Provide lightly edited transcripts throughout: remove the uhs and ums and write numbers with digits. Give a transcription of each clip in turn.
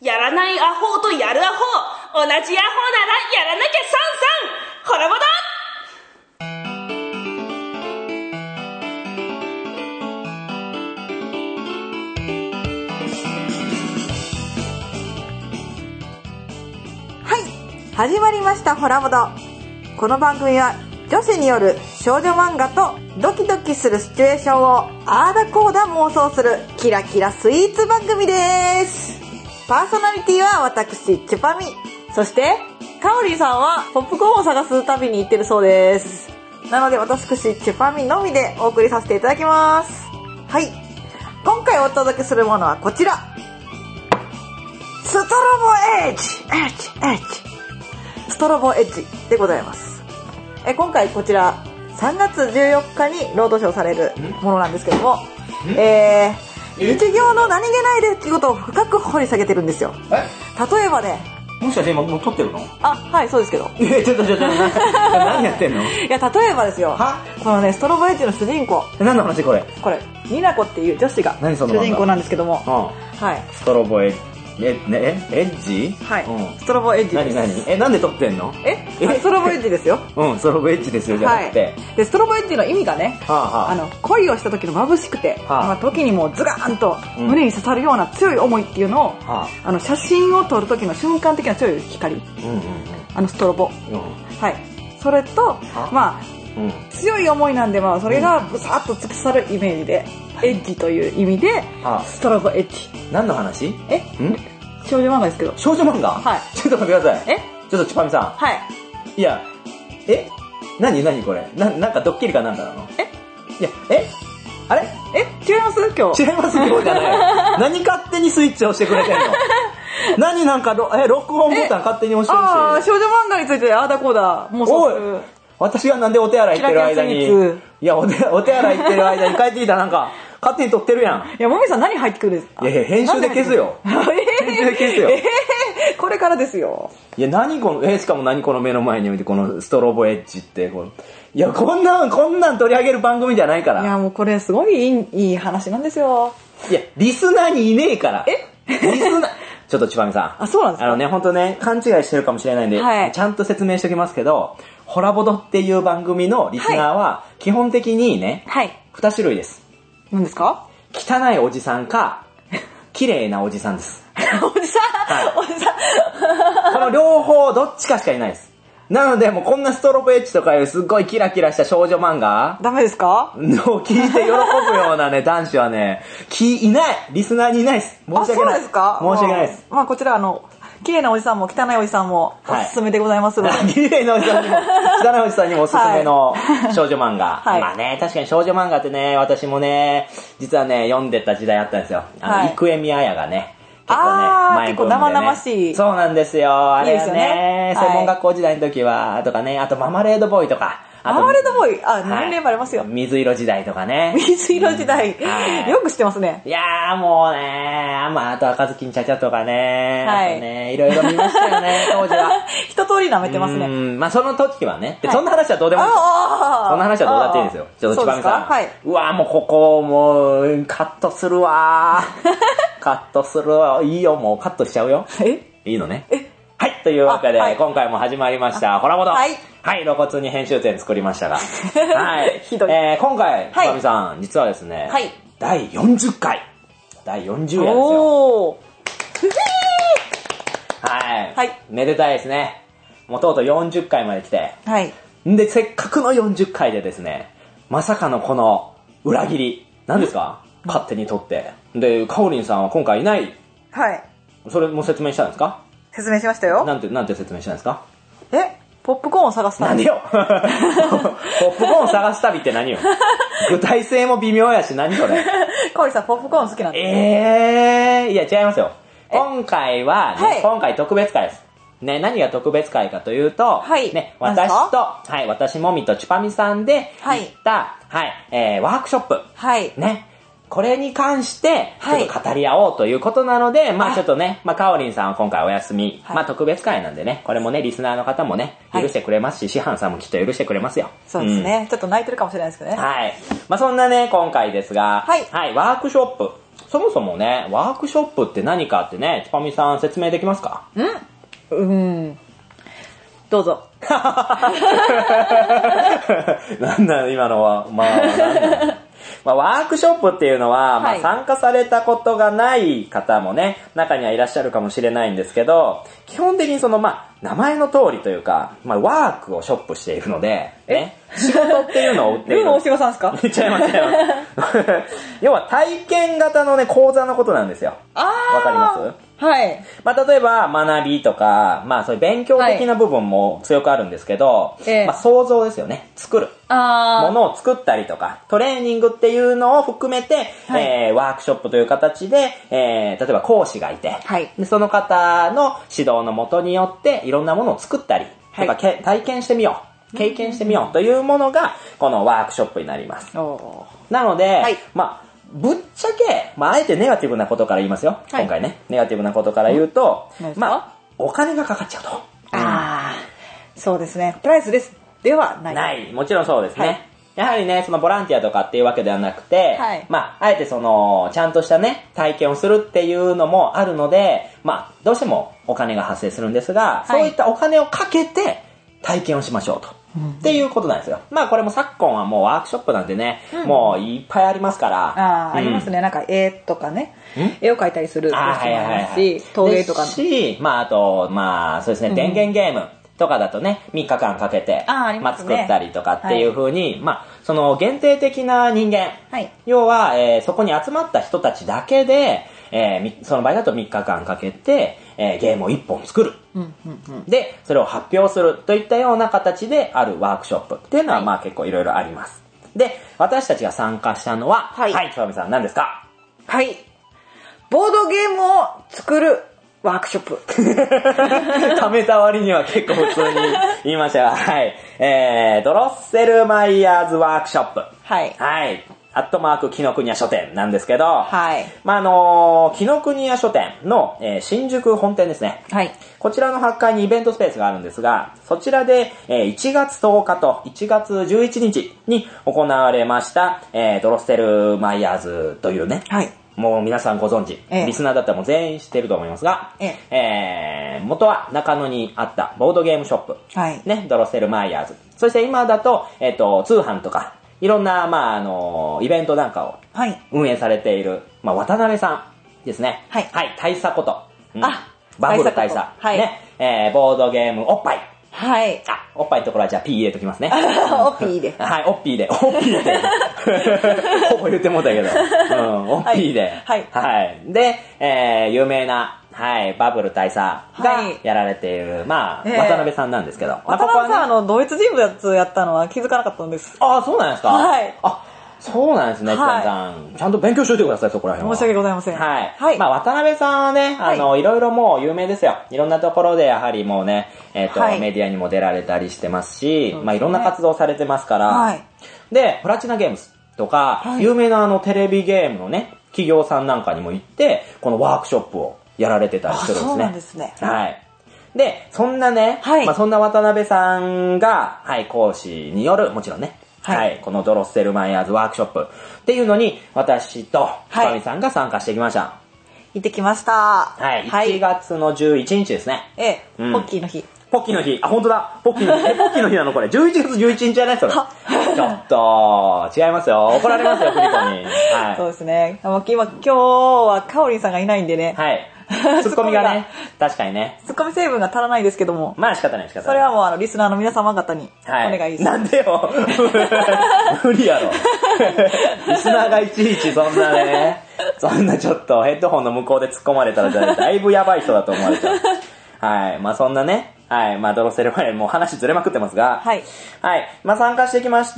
やらないアホとやるアホ、同じアホならやらなきゃ損ほらぼだ。 始まりましたホラボド。この番組は女子による少女漫画とドキドキするシチュエーションをあーだこーだ妄想するキラキラスイーツ番組です。パーソナリティは私チュパミ、そしてカオリーさんはポップコーンを探す旅に行ってるそうです。なので私チュパミのみでお送りさせていただきます。はい、今回お届けするものはこちら、ストロボエッジストロボエッジでございます。今回こちら3月14日にロードショーされるものなんですけども、日常の何気ない出来事を深く掘り下げてるんですよ。例えばね、 もしかして今もう撮ってるの？ あ、はい、そうですけど。 ちょっと何やってんの？ いや、例えばですよ、このね、ストロボエッジの主人公、 何の話これ？ ニナコっていう女子が主人公なんですけども、はい、 ストロボエッジエッジ？ はい、ストロボエッジです。 何？なんで撮ってんの？ ストロボエッジですよ。 ストロボエッジですよじゃなくて、 でストロボエッジの意味がね、恋をした時の眩しくて、時にもうズガーンと胸に刺さるような強い思いっていうのを、写真を撮る時の瞬間的な強い光、ストロボ、はい、それと強い思いなんで、それがブサッと突き刺さるイメージで、エッジという意味でストロボエッジ。 何の話？ 少女漫画ですけど。 少女漫画？はい。ちょっと待ってください。ちょっとチュパミさん。 はい。 いや、何これ？なんかドッキリかなんかなの？いや、あれ？ 違います今日？ 違います今日じゃない。何勝手にスイッチ押してくれてんの？何なんか録音ボタン勝手に押してるし。 少女漫画についてあーだこーだ妄想する。 私がなんでお手洗い行ってる間に、いや、お手洗い行ってる間に帰ってきたらなんか、勝手に撮ってるやん。 いや、もみさん何入ってくるんですか？ いや、編集で消すよ。編集で消すよ。 これからですよ。 いや、何この、しかも何この目の前に置いて、このストロボエッジって、いや、こんなん取り上げる番組じゃないから。 いや、もうこれすごいいい話なんですよ。 いや、リスナーにいねえから。リスナー、ちょっとちばみさん。 あ、そうなんですか？ ほんとね、勘違いしてるかもしれないんで、ちゃんと説明しておきますけど、ホラボドっていう番組のリスナーは、基本的にね、2種類です。 何ですか？ 汚いおじさんか、綺麗なおじさんです。 おじさん、おじさん。 この両方どっちかしかいないです。なので、もうこんなストロボエッジとかいうすっごいキラキラした少女漫画ダメですか？ の聞いて喜ぶようなね、男子はね、いない！リスナーにいないです。申し訳ない。 そうですか？ 申し訳ないです。 こちら綺麗なおじさんも汚いおじさんもおすすめでございますので。 綺麗なおじさんにも、汚いおじさんにもおすすめの少女漫画。まあね、確かに少女漫画ってね、私もね、実はね、読んでた時代あったんですよ。生恵美綾がね。 結構生々しい。 そうなんですよ。あれはね、専門学校時代の時は、とかね、あとママレードボーイとか。 ママレードボーイ、年齢もありますよ。 水色時代とかね。 水色時代。よく知ってますね。 いやーもうね、あと赤ずきんちゃちゃとかね。あとね、いろいろ見ましたよね、当時は。 一通り舐めてますね。 その時はね。そんな話はどうでもいい。そんな話はどうだっていいですよ。ちょっとちばみさん。うわーもうここもうカットするわー。カットするわ。いいよ、もうカットしちゃうよ。いいのね。はい、というわけで、今回も始まりました、ホラボド。はい、露骨に編集点作りましたが。はい。 ひどい。 今回、ちばみさん、実はですね、第40回。第40夜ですよ。はい。めでたいですね。もうとうとう40回まで来て。で、せっかくの40回でですね、まさかのこの裏切り。何ですか？勝手に撮って。で、かおりんさんは今回いない。それも説明したんですか？ 説明しましたよ。 なんて説明したんですか？ ポップコーンを探す旅。 なんでよポップコーンを探す旅って何よ具体性も微妙やし、何それ。 かおりさん、ポップコーン好きなんですいや、違いますよ。今回は、今回特別会です。ね、何が特別会かというと、ね、私もみとちぱみさんで行った、ワークショップ。ね。これに関して、ちょっと語り合おうということなので、ちょっとね、かおりんさんは今回お休み。特別会なんでね、これもね、リスナーの方もね、許してくれますし、師範さんもきっと許してくれますよ。 そうですね。ちょっと泣いてるかもしれないですけどね。 そんなね、今回ですが、ワークショップ。 そもそもね、ワークショップって何かってね、ちぱみさん説明できますか？ どうぞ。 なんだ今のは。ワークショップっていうのは、参加されたことがない方もね、中にはいらっしゃるかもしれないんですけど、基本的に名前の通りというか、ワークをショップしているので、ね、仕事っていうのを売っている。 大島さんですか？ 言っちゃいます。要は体験型のね、講座のことなんですよ。わかります？ はい。 例えば、学びとか、そういう勉強的な部分も強くあるんですけど、想像ですよね。作る。ものを作ったりとか、トレーニングっていうのを含めて、ワークショップという形で、例えば講師がいて、でその方の指導のもとによって、いろんなものを作ったり、とか、体験してみよう。経験してみようというものが、このワークショップになります。なので、ぶっちゃけ、あえてネガティブなことから言いますよ。今回ね。ネガティブなことから言うと、お金がかかっちゃうと。 そうですね。プライスレスではない。 ない。もちろんそうですね。やはりね、そのボランティアとかっていうわけではなくて、あえてちゃんとしたね、体験をするっていうのもあるので、どうしてもお金が発生するんですが、そういったお金をかけて体験をしましょうと。っていうことなんですよ。これも昨今はもうワークショップなんてね、もういっぱいありますから。 ありますね。なんか絵とかね。絵を描いたりする人もいますし、陶芸とか。 あと、そうですね、電源ゲームとかだとね、3日間かけて、作ったりとかっていう風に、その限定的な人間、要は、そこに集まった人たちだけで、その場合だと3日間かけて、ゲームを1本作る。で、それを発表するといったような形であるワークショップっていうのは、結構いろいろあります。で、私たちが参加したのは、ちばみさん何ですか？ ボードゲームを作るワークショップ。 貯めた割には結構普通に言いましたが、ドロッセルマイヤーズワークショップ。紀ノ国屋書店なんですけど、紀ノ国屋書店の、新宿本店ですね。こちらの8階にイベントスペースがあるんですが、そちらで、1月10日と1月11日に行われました、ドロッセルマイヤーズというね、もう皆さんご存知、リスナーだったらもう全員知ってると思いますが、元は中野にあったボードゲームショップ、ドロッセルマイヤーズ。そして今だと、通販とか、いろんな、イベントなんかを運営されている、渡辺さんですね。大佐こと。バブル大佐。ボードゲームおっぱい。おっぱいのところはじゃあ P 入れときますね。 おっぴーで。 おっぴーで。ほぼ言ってもうたけど。おっぴーで。で、有名な、バブル大佐がやられている、渡辺さんなんですけど。 渡辺さん、同一人物やったのは気づかなかったんです。 そうなんですか？そうなんですね、ちばみさん。ちゃんと勉強しといてください、そこら辺は。 申し訳ございません。 渡辺さんはね、いろいろもう有名ですよ。いろんなところでやはりもうね、メディアにも出られたりしてますし、いろんな活動されてますから。で、プラチナゲームズとか、有名なテレビゲームのね、企業さんなんかにも行って、このワークショップをやられてたりするんですね。 そうなんですね。 で、そんなね、そんな渡辺さんが、講師による、もちろんね、このドロッセルマイヤーズワークショップっていうのに、私とちばみさんが参加してきました。 行ってきました。 1月の11日ですね。 ポッキーの日。 ポッキーの日。本当だ。ポッキーの日。ポッキーの日なのこれ。11月11日じゃないそれ。ちょっと、違いますよ。怒られますよ、クリコに。 そうですね。今日はカオリンさんがいないんでね。 ツッコミがね、確かにね。 ツッコミ成分が足らないですけども。 仕方ない。 それはもうリスナーの皆様方にお願いします。 なんでよ。無理やろ。リスナーがいちいちそんなね、そんなちょっとヘッドホンの向こうで突っ込まれたらだいぶやばい人だと思われちゃう。そんなね、ドロッセルマイヤーもう話ずれまくってますが、参加してきまして、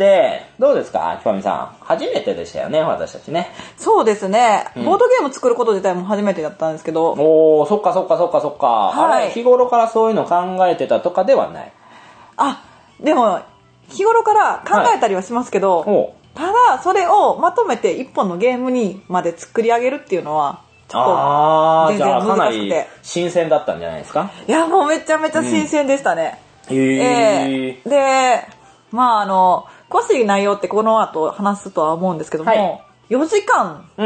どうですか、ちばみさん。初めてでしたよね、私たちね。 そうですね。ボードゲーム作ること自体も初めてだったんですけど。 そっか。日頃からそういうの考えてたとかではない？ でも、日頃から考えたりはしますけど、ただ、それをまとめて一本のゲームにまで作り上げるっていうのは、ちょっと全然難しくて。 かなり新鮮だったんじゃないですか？ いや、もうめちゃめちゃ新鮮でしたね。で、詳しい内容ってこの後話すとは思うんですけども、4時間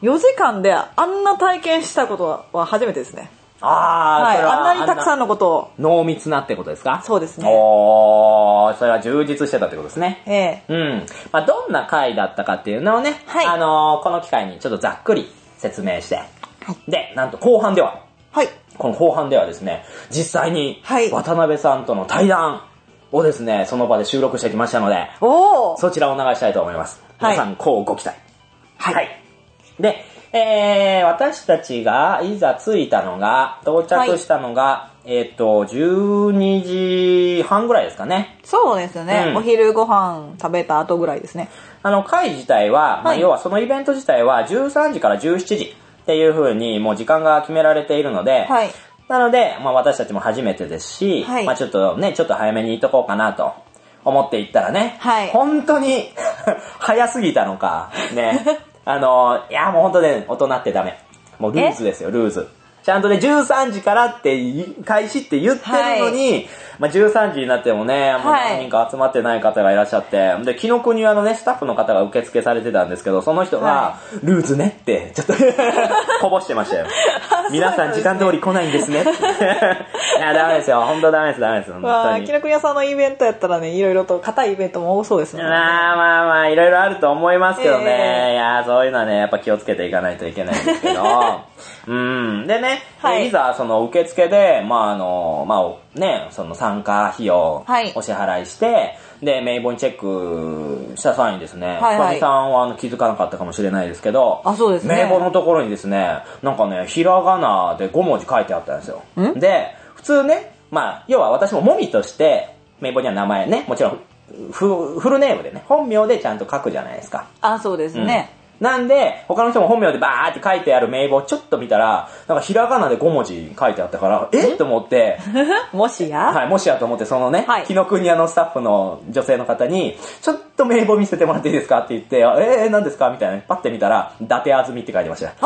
4時間であんな体験したことは初めてですね。 はい、 あんなにたくさんのことを。 濃密なってことですか？ そうですね。 それは充実してたってことですね。 うん。 まあ、どんな回だったかっていうのをね、この機会にちょっとざっくり説明して、で、なんと後半では、この後半ではですね、実際に渡辺さんとの対談をですね、その場で収録してきましたので、そちらをお流ししたいと思います。皆さん、こうご期待。で、私たちがいざ着いたのが、到着したのが、12時半ぐらいですかね。 そうですね。お昼ご飯食べた後ぐらいですね。 会自体は、要はそのイベント自体は13時から17時っていう風にもう時間が決められているので、なので、私たちも初めてですし、ちょっと早めに行っとこうかなと思って行ったらね、本当に早すぎたのか、ね。いやもう本当ね、大人ってダメ。もうルーズですよ、ルーズ。ちゃんとね、13時からって開始って言ってるのに、13時になってもね、もう何人か集まってない方がいらっしゃって、で、紀ノ国屋のね、スタッフの方が受付されてたんですけど、その人が、ルーズねって、ちょっとこぼしてましたよ。皆さん時間通り来ないんですねって。いや、ダメですよ。本当ダメです、本当に。 紀ノ国屋さんのイベントやったらね、いろいろと硬いイベントも多そうですね。 まあ、いろいろあると思いますけどね。いや、そういうのはね、やっぱ気をつけていかないといけないんですけど。でね、いざその受付で、その参加費用お支払いして、で、名簿にチェックした際にですね、深見さんは気づかなかったかもしれないですけど、 そうですね。 名簿のところにですね、なんかね、ひらがなで5文字書いてあったんですよ。で、普通ね、要は私ももみとして、名簿には名前ね、もちろんフルネームでね、本名でちゃんと書くじゃないですか。 そうですね。 なんで、他の人も本名でバーって書いてある名簿をちょっと見たら、なんかひらがなで5文字書いてあったから、と思って、 もしやもしやと思って、そのね、紀ノ国屋のスタッフの女性の方に、ちょっと名簿見せてもらっていいですかって言って、何ですかみたいな、パッて見たら、伊達あずみって書いてました。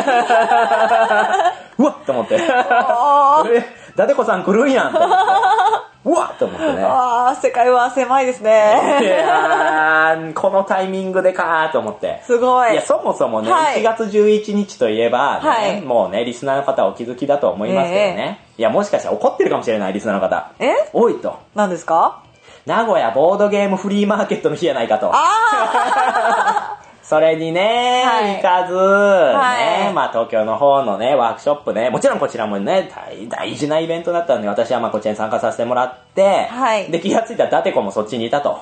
うわっと思って。伊達子さん来るんやんと思って。うわっと思ってね。 世界は狭いですね。 いやこのタイミングでかーと思って。 すごい。 いや、そもそもね、1月11日といえば、ね、もうね、リスナーの方はお気づきだと思いますけどね。いや、もしかしたら怒ってるかもしれない、リスナーの方。多いと。 何ですか？ 名古屋ボードゲームフリーマーケットの日やないかと。それにね、行かず、ね、東京の方のね、ワークショップね、もちろんこちらもね、大事なイベントだったんで、私はこちらに参加させてもらって、で、気がついたら伊達子もそっちにいたと。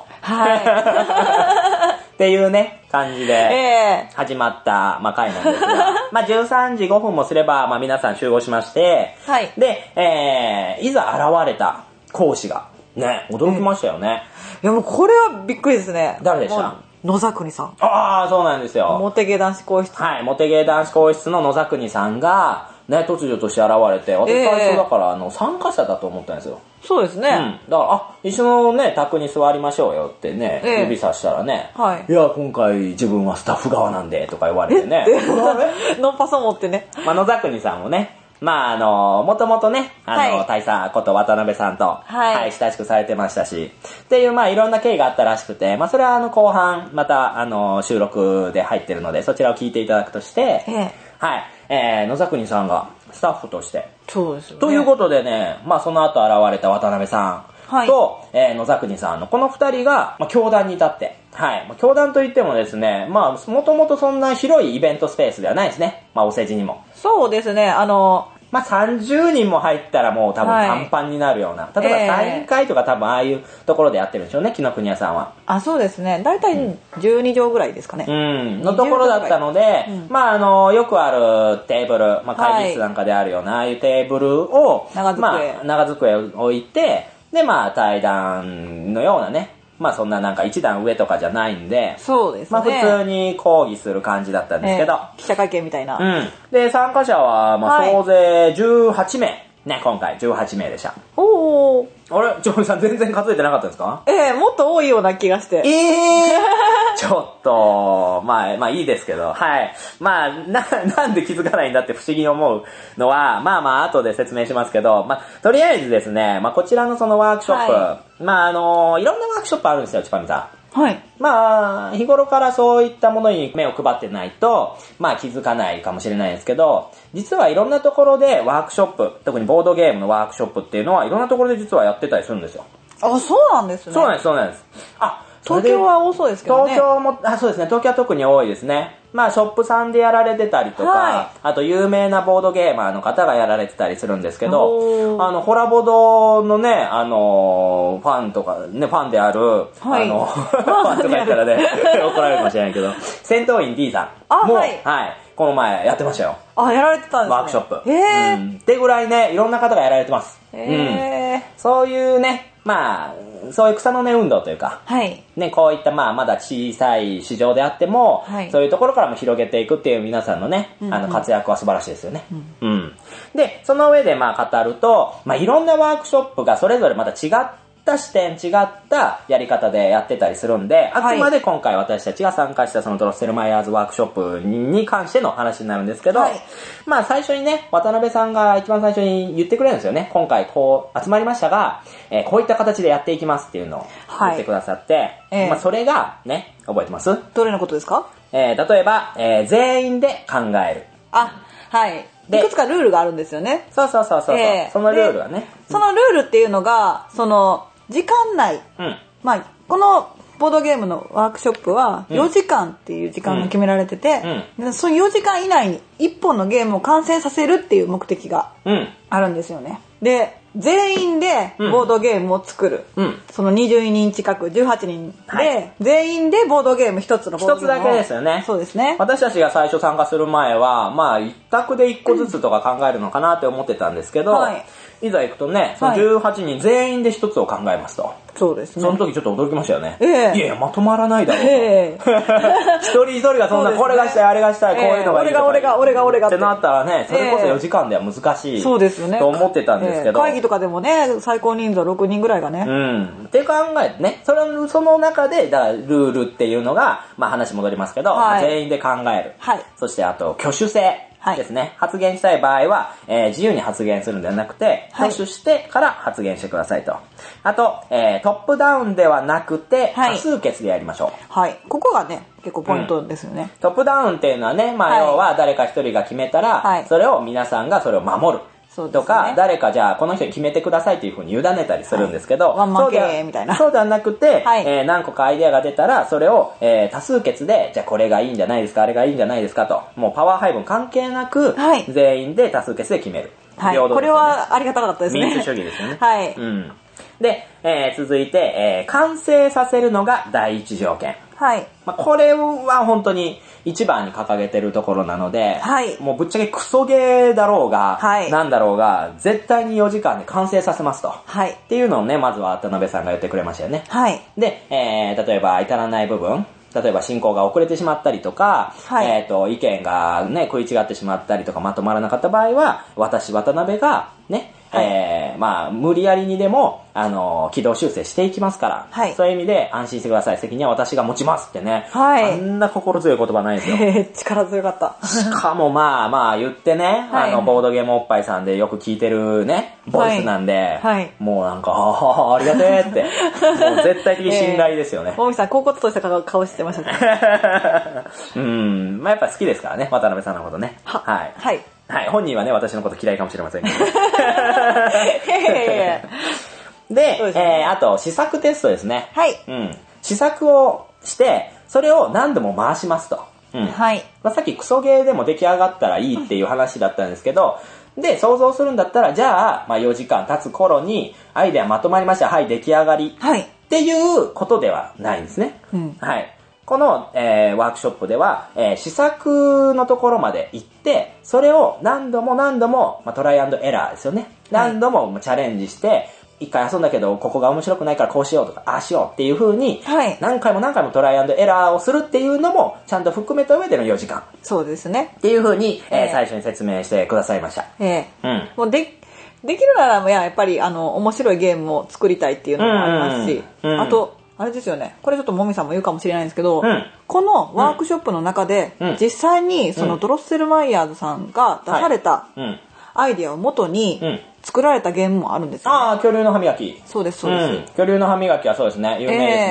っていうね、感じで、始まった、回なんですが、13時5分もすれば、皆さん集合しまして、で、いざ現れた講師が、ね、驚きましたよね。 いや、もうこれはびっくりですね。 誰でした？ 野沢国さん。 そうなんですよ。 モテゲ男子更衣室。 モテゲ男子更衣室の野沢国さんが、ね、突如として現れて、私最初だから参加者だと思ったんですよ。 そうですね。 だから、一緒のね、卓に座りましょうよってね、指さしたらね、いや、今回自分はスタッフ側なんで、とか言われてね。 ノンパソ持ってね。 野沢国さんもね、もともとね、大佐こと渡辺さんと、親しくされてましたし、っていう、いろんな経緯があったらしくて、それは後半、また、収録で入ってるので、そちらを聞いていただくとして、野沢国さんがスタッフとして、 そうですよね。 ということでね、その後現れた渡辺さんと、野沢国さんのこの二人が、教壇に立って、教壇といってもですね、もともとそんな広いイベントスペースではないですね。お世辞にも。 そうですね、 30人も入ったらもう多分パンパンになるような。例えば大会とか多分ああいうところでやってるんでしょうね、紀ノ国屋さんは。 そうですね。だいたい12畳ぐらいですかね。 のところだったので、よくあるテーブル、会議室なんかであるような、ああいうテーブルを、長机を置いて、で、対談のようなね、そんななんか一段上とかじゃないんで、 そうですね。 普通に講義する感じだったんですけど。 記者会見みたいな。 で、参加者は、総勢18名。ね、今回18名でした。あれジョイさん全然数えてなかったんですか？ もっと多いような気がして。 ちょっと、いいですけど、なんで気づかないんだって不思議に思うのは、後で説明しますけど、とりあえずですね、こちらのそのワークショップ、いろんなワークショップあるんですよ、ちぱみさはい。 まあ、日頃からそういったものに目を配ってないと、まあ気づかないかもしれないですけど、実はいろんなところでワークショップ、特にボードゲームのワークショップっていうのはいろんなところで実はやってたりするんですよ。 あ、そうなんですね。 そうなんです、そうなんです。 東京は多そうですけどね。 東京も、そうですね、東京は特に多いですね。まあ、ショップさんでやられてたりとか、はい、あと有名なボードゲーマーの方がやられてたりするんですけど、ホラボドのね、ファンとか、ね、ファンである、はい、ファンとか言ったらね、怒られるかもしれないけど、戦闘員 D さんも、はい、この前やってましたよ。 やられてたんですね。 ワークショップ。ってぐらいね、いろんな方がやられてます。そういうね、まあ、そういう草の根運動というか、はい、ね、こういったまあまだ小さい市場であっても、はい、そういうところからも広げていくっていう皆さんのね、活躍は素晴らしいですよね。で、その上でまあ語ると、まあいろんなワークショップがそれぞれまた違った視点、違ったやり方でやってたりするんで、あくまで今回私たちが参加したそのドロッセルマイヤーズワークショップに関しての話になるんですけど、はい、まあ最初にね、渡辺さんが一番最初に言ってくれるんですよね。今回こう集まりましたが、こういった形でやっていきますっていうのを言ってくださって、まあそれがね、覚えてます？ どれのことですか？ 例えば、全員で考える。 はい。いくつかルールがあるんですよね。 そう。そのルールはね。 そのルールっていうのが、時間内、まあ、このボードゲームのワークショップは4時間っていう時間が決められてて、その4時間以内に1本のゲームを完成させるっていう目的があるんですよね。で、全員でボードゲームを作る。その20人近く、18人で、全員でボードゲーム一つのボードゲームを。 一つだけですよね。 そうですね。 私たちが最初参加する前は、まあ一択で1個ずつとか考えるのかなって思ってたんですけど、いざ行くとね、その18人全員で一つを考えますと。 そうですね。 その時ちょっと驚きましたよね。いや、まとまらないだろうと。一人一人がそんな、これがしたい、あれがしたい、こういうのがいいとか。 俺がってなったらね、それこそ4時間では難しい。 そうですよね。 と思ってたんですけど。 会議とかでもね、最高人数は6人ぐらいがね。 って考えてね、その中で、だからルールっていうのが、まあ話戻りますけど、全員で考える。そしてあと、挙手制。ですね。発言したい場合は、自由に発言するんではなくて、挙手してから発言してくださいと。あと、トップダウンではなくて、多数決でやりましょう。 はい。ここがね、結構ポイントですよね。 トップダウンっていうのはね、まあ要は誰か一人が決めたら、それを皆さんがそれを守る。とか、誰かじゃあこの人に決めてくださいっていう風に委ねたりするんですけど、 ワンマン経営みたいな。 そうではなくて、何個かアイデアが出たら、それを、多数決で、じゃあこれがいいんじゃないですか、あれがいいんじゃないですかと、もうパワー配分関係なく、全員で多数決で決める。 はい。これはありがたかったですね。 民主主義ですよね。 はい。 で、続いて、完成させるのが第一条件。 はい。 まあ、これは本当に一番に掲げてるところなので、もうぶっちゃけクソゲーだろうが、なんだろうが、絶対に4時間で完成させますと。っていうのをね、まずは渡辺さんが言ってくれましたよね。で、例えば至らない部分、例えば進行が遅れてしまったりとか、意見がね、食い違ってしまったりとかまとまらなかった場合は、私、渡辺がね、まあ、無理やりにでも、軌道修正していきますから、そういう意味で安心してください。責任は私が持ちますってね。あんな心強い言葉ないですよ。 力強かった。 しかもまあ言ってね、ボードゲームおっぱいさんでよく聞いてるね、ボイスなんで、もうなんか、ありがてーって、もう絶対的信頼ですよね。 大木さん、高骨とした顔してましたね。 まあやっぱ好きですからね、渡辺さんのことね。本人はね、私のこと嫌いかもしれませんけど。で、あと、試作テストですね。試作をして、それを何度も回しますと。まあ、さっきクソゲーでも出来上がったらいいっていう話だったんですけど、で、想像するんだったら、じゃあ、まあ4時間経つ頃に、アイデアまとまりました、はい、出来上がり。っていうことではないんですね。この、ワークショップでは、試作のところまで行って、それを何度も、まあ、トライアンドエラーですよね。何度もチャレンジして、一回遊んだけど、ここが面白くないからこうしようとか、ああしようっていう風に、何回もトライアンドエラーをするっていうのも、ちゃんと含めた上での4時間。 そうですね。 っていう風に、最初に説明してくださいました。 もうできるなら、やっぱり、面白いゲームを作りたいっていうのもありますし、あと、あれですよね。これちょっともみさんも言うかもしれないんですけど、このワークショップの中で、実際にそのドロッセルマイヤーズさんが出されたアイディアを元に作られたゲームもあるんですよ、ね。 恐竜の歯磨き。 そうです。 恐竜の歯磨きはそうですね。有名ですね。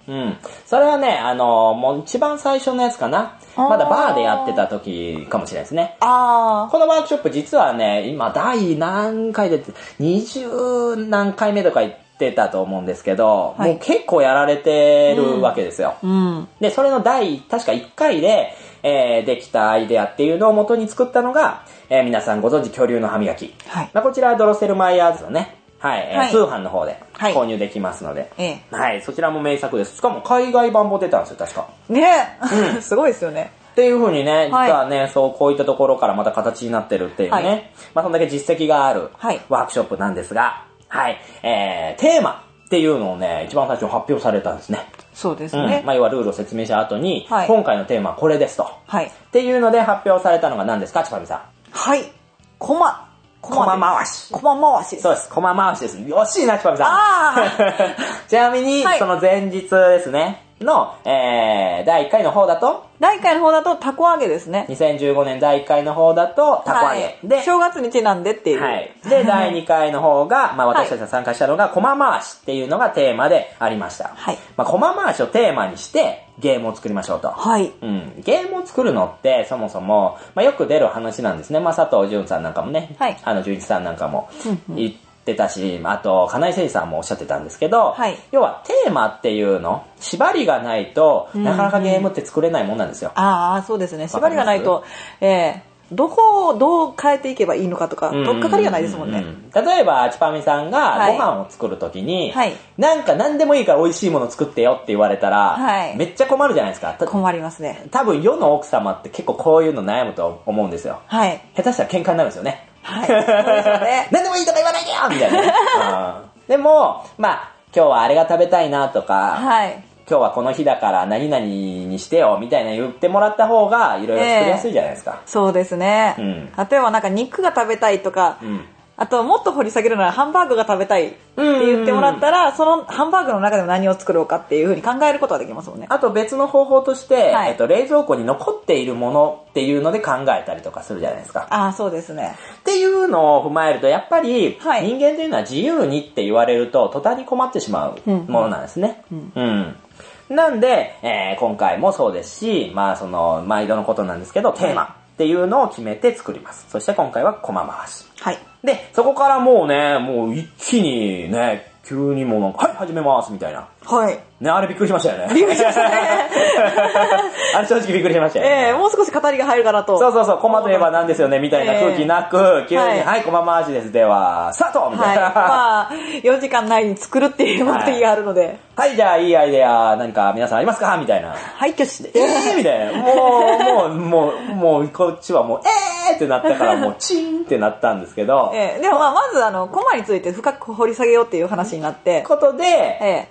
うん。それはね、もう一番最初のやつかな。まだバーでやってた時かもしれないですね。このワークショップ実はね、今第何回で、20何回目とか言ってたと思うんですけど、もう結構やられてるわけですよ。で、それの確か1回で、できたアイデアっていうのを元に作ったのが、皆さんご存知恐竜の歯磨き。こちらはドロッセルマイヤーズのね、通販の方で購入できますので、そちらも名作です。しかも海外版も出たんですよ、確か。 ねすごいですよね。 っていう風にね、実はね、こういったところからまた形になってるっていうね、そんだけ実績があるワークショップなんですが、テーマっていうのをね、一番最初に発表されたんですね。 そうですね。 要はルールを説明した後に、今回のテーマはこれですと。っていうので発表されたのが何ですか、ちぱみさん。 コマ回し。 そうです。コマ回しです。惜しいな、ちぱみさん。ちなみに、その前日ですね。の、第1回の方だとたこ揚げですね。 2015年第1回の方だとたこ揚げ。 で、正月にちなんでっていう。 で、第2回の方が、私たちが参加したのが、コマ回しっていうのがテーマでありました。コマ回しをテーマにして、ゲームを作りましょうと。ゲームを作るのって、そもそも、よく出る話なんですね。佐藤淳さんなんかもね、淳一さんなんかも言ってたし、あと、金井誠司さんもおっしゃってたんですけど、要はテーマっていうの、縛りがないと、なかなかゲームって作れないもんなんですよ。 そうですね。縛りがないと、どこをどう変えていけばいいのかとか、とっかかりがないですもんね。 例えば、ちぱみさんがご飯を作るときに、なんか何でもいいから美味しいもの作ってよって言われたら、めっちゃ困るじゃないですか。 困りますね。 多分世の奥様って結構こういうの悩むと思うんですよ。下手したら喧嘩になるんですよね。 そうですよね。 何でもいいとか言わないでよみたいなね。でも、今日はあれが食べたいなとか、今日はこの日だから何々にしてよみたいな言ってもらった方がいろいろ作りやすいじゃないですか。 そうですね。例えばなんか肉が食べたいとか、あともっと掘り下げるならハンバーグが食べたいって言ってもらったら、そのハンバーグの中でも何を作ろうかっていう風に考えることができますもんね。 あと別の方法として、冷蔵庫に残っているものっていうので考えたりとかするじゃないですか。 そうですね。 っていうのを踏まえると、やっぱり人間というのは自由にって言われると途端に困ってしまうものなんですね。なんで、今回もそうですし、毎度のことなんですけど、テーマっていうのを決めて作ります。そして今回はコマ回し。で、そこからもう一気にね、急にもうなんか、始めますみたいな。ね、あれびっくりしましたよね。 びっくりしましたね。 あれ正直びっくりしましたよね。 もう少し語りが入るかなと。 そう、コマといえばなんですよね、みたいな空気なく、急に、コマ回しです。では、スタートみたいな。 4時間内に作るっていう目的があるので。 じゃあいいアイデア何か皆さんありますかみたいな。 挙手で。 みたいな。もう、こっちはもう、ってなったからもう、チーンってなったんですけど。 でもまずコマについて深く掘り下げようっていう話になって。 ことで、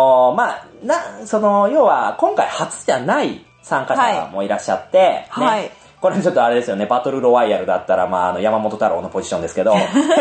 要は、今回初じゃない参加者もいらっしゃって、これちょっとあれですよね、バトルロワイヤルだったら、山本太郎のポジションですけど、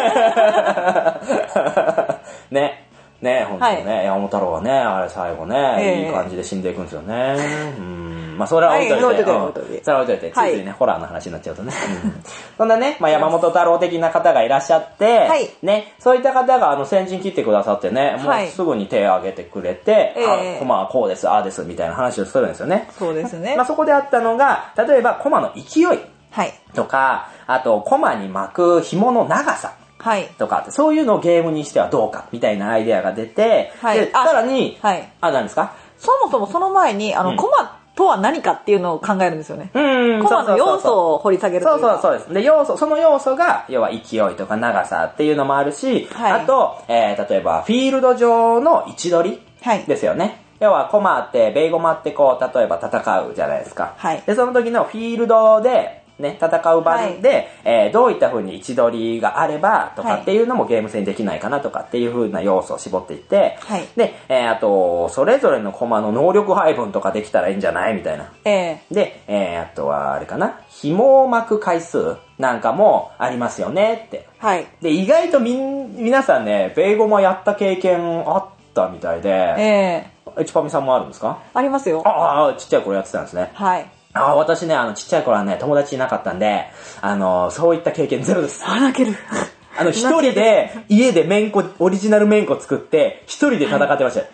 ほんとね、山本太郎はね、あれ最後ね、いい感じで死んでいくんですよね。それは置いといて、それは置いといて、ついね、ホラーの話になっちゃうとね。そんなね、山本太郎的な方がいらっしゃって、そういった方が先陣切ってくださってね、もうすぐに手を挙げてくれて、コマはこうです、ああです、みたいな話をするんですよね。 そうですね。 そこであったのが、例えばコマの勢いとか、あとコマに巻く紐の長さ。とか、そういうのをゲームにしてはどうか、みたいなアイデアが出て、で、さらに、何ですか？ そもそもその前に、コマとは何かっていうのを考えるんですよね。コマの要素を掘り下げるというか。 そうです。で、その要素が、要は勢いとか長さっていうのもあるし、あと、例えば、フィールド上の位置取りですよね。要は、コマって、ベイゴマってこう、例えば戦うじゃないですか。で、その時のフィールドで、戦う場で、どういった風に位置取りがあればとかっていうのもゲーム性にできないかなとかっていう風な要素を絞っていって、で、あと、それぞれのコマの能力配分とかできたらいいんじゃないみたいな。で、あとはあれかな、紐を巻く回数なんかもありますよねって。で、意外と皆さんね、ベイゴマやった経験あったみたいで、ちぱみさんもあるんですか？ ありますよ。 ちっちゃい頃やってたんですね。私ね、ちっちゃい頃はね、友達いなかったんで、そういった経験ゼロです。 泣ける。 一人で、家でオリジナルめんこ作って、一人で戦ってましたよ。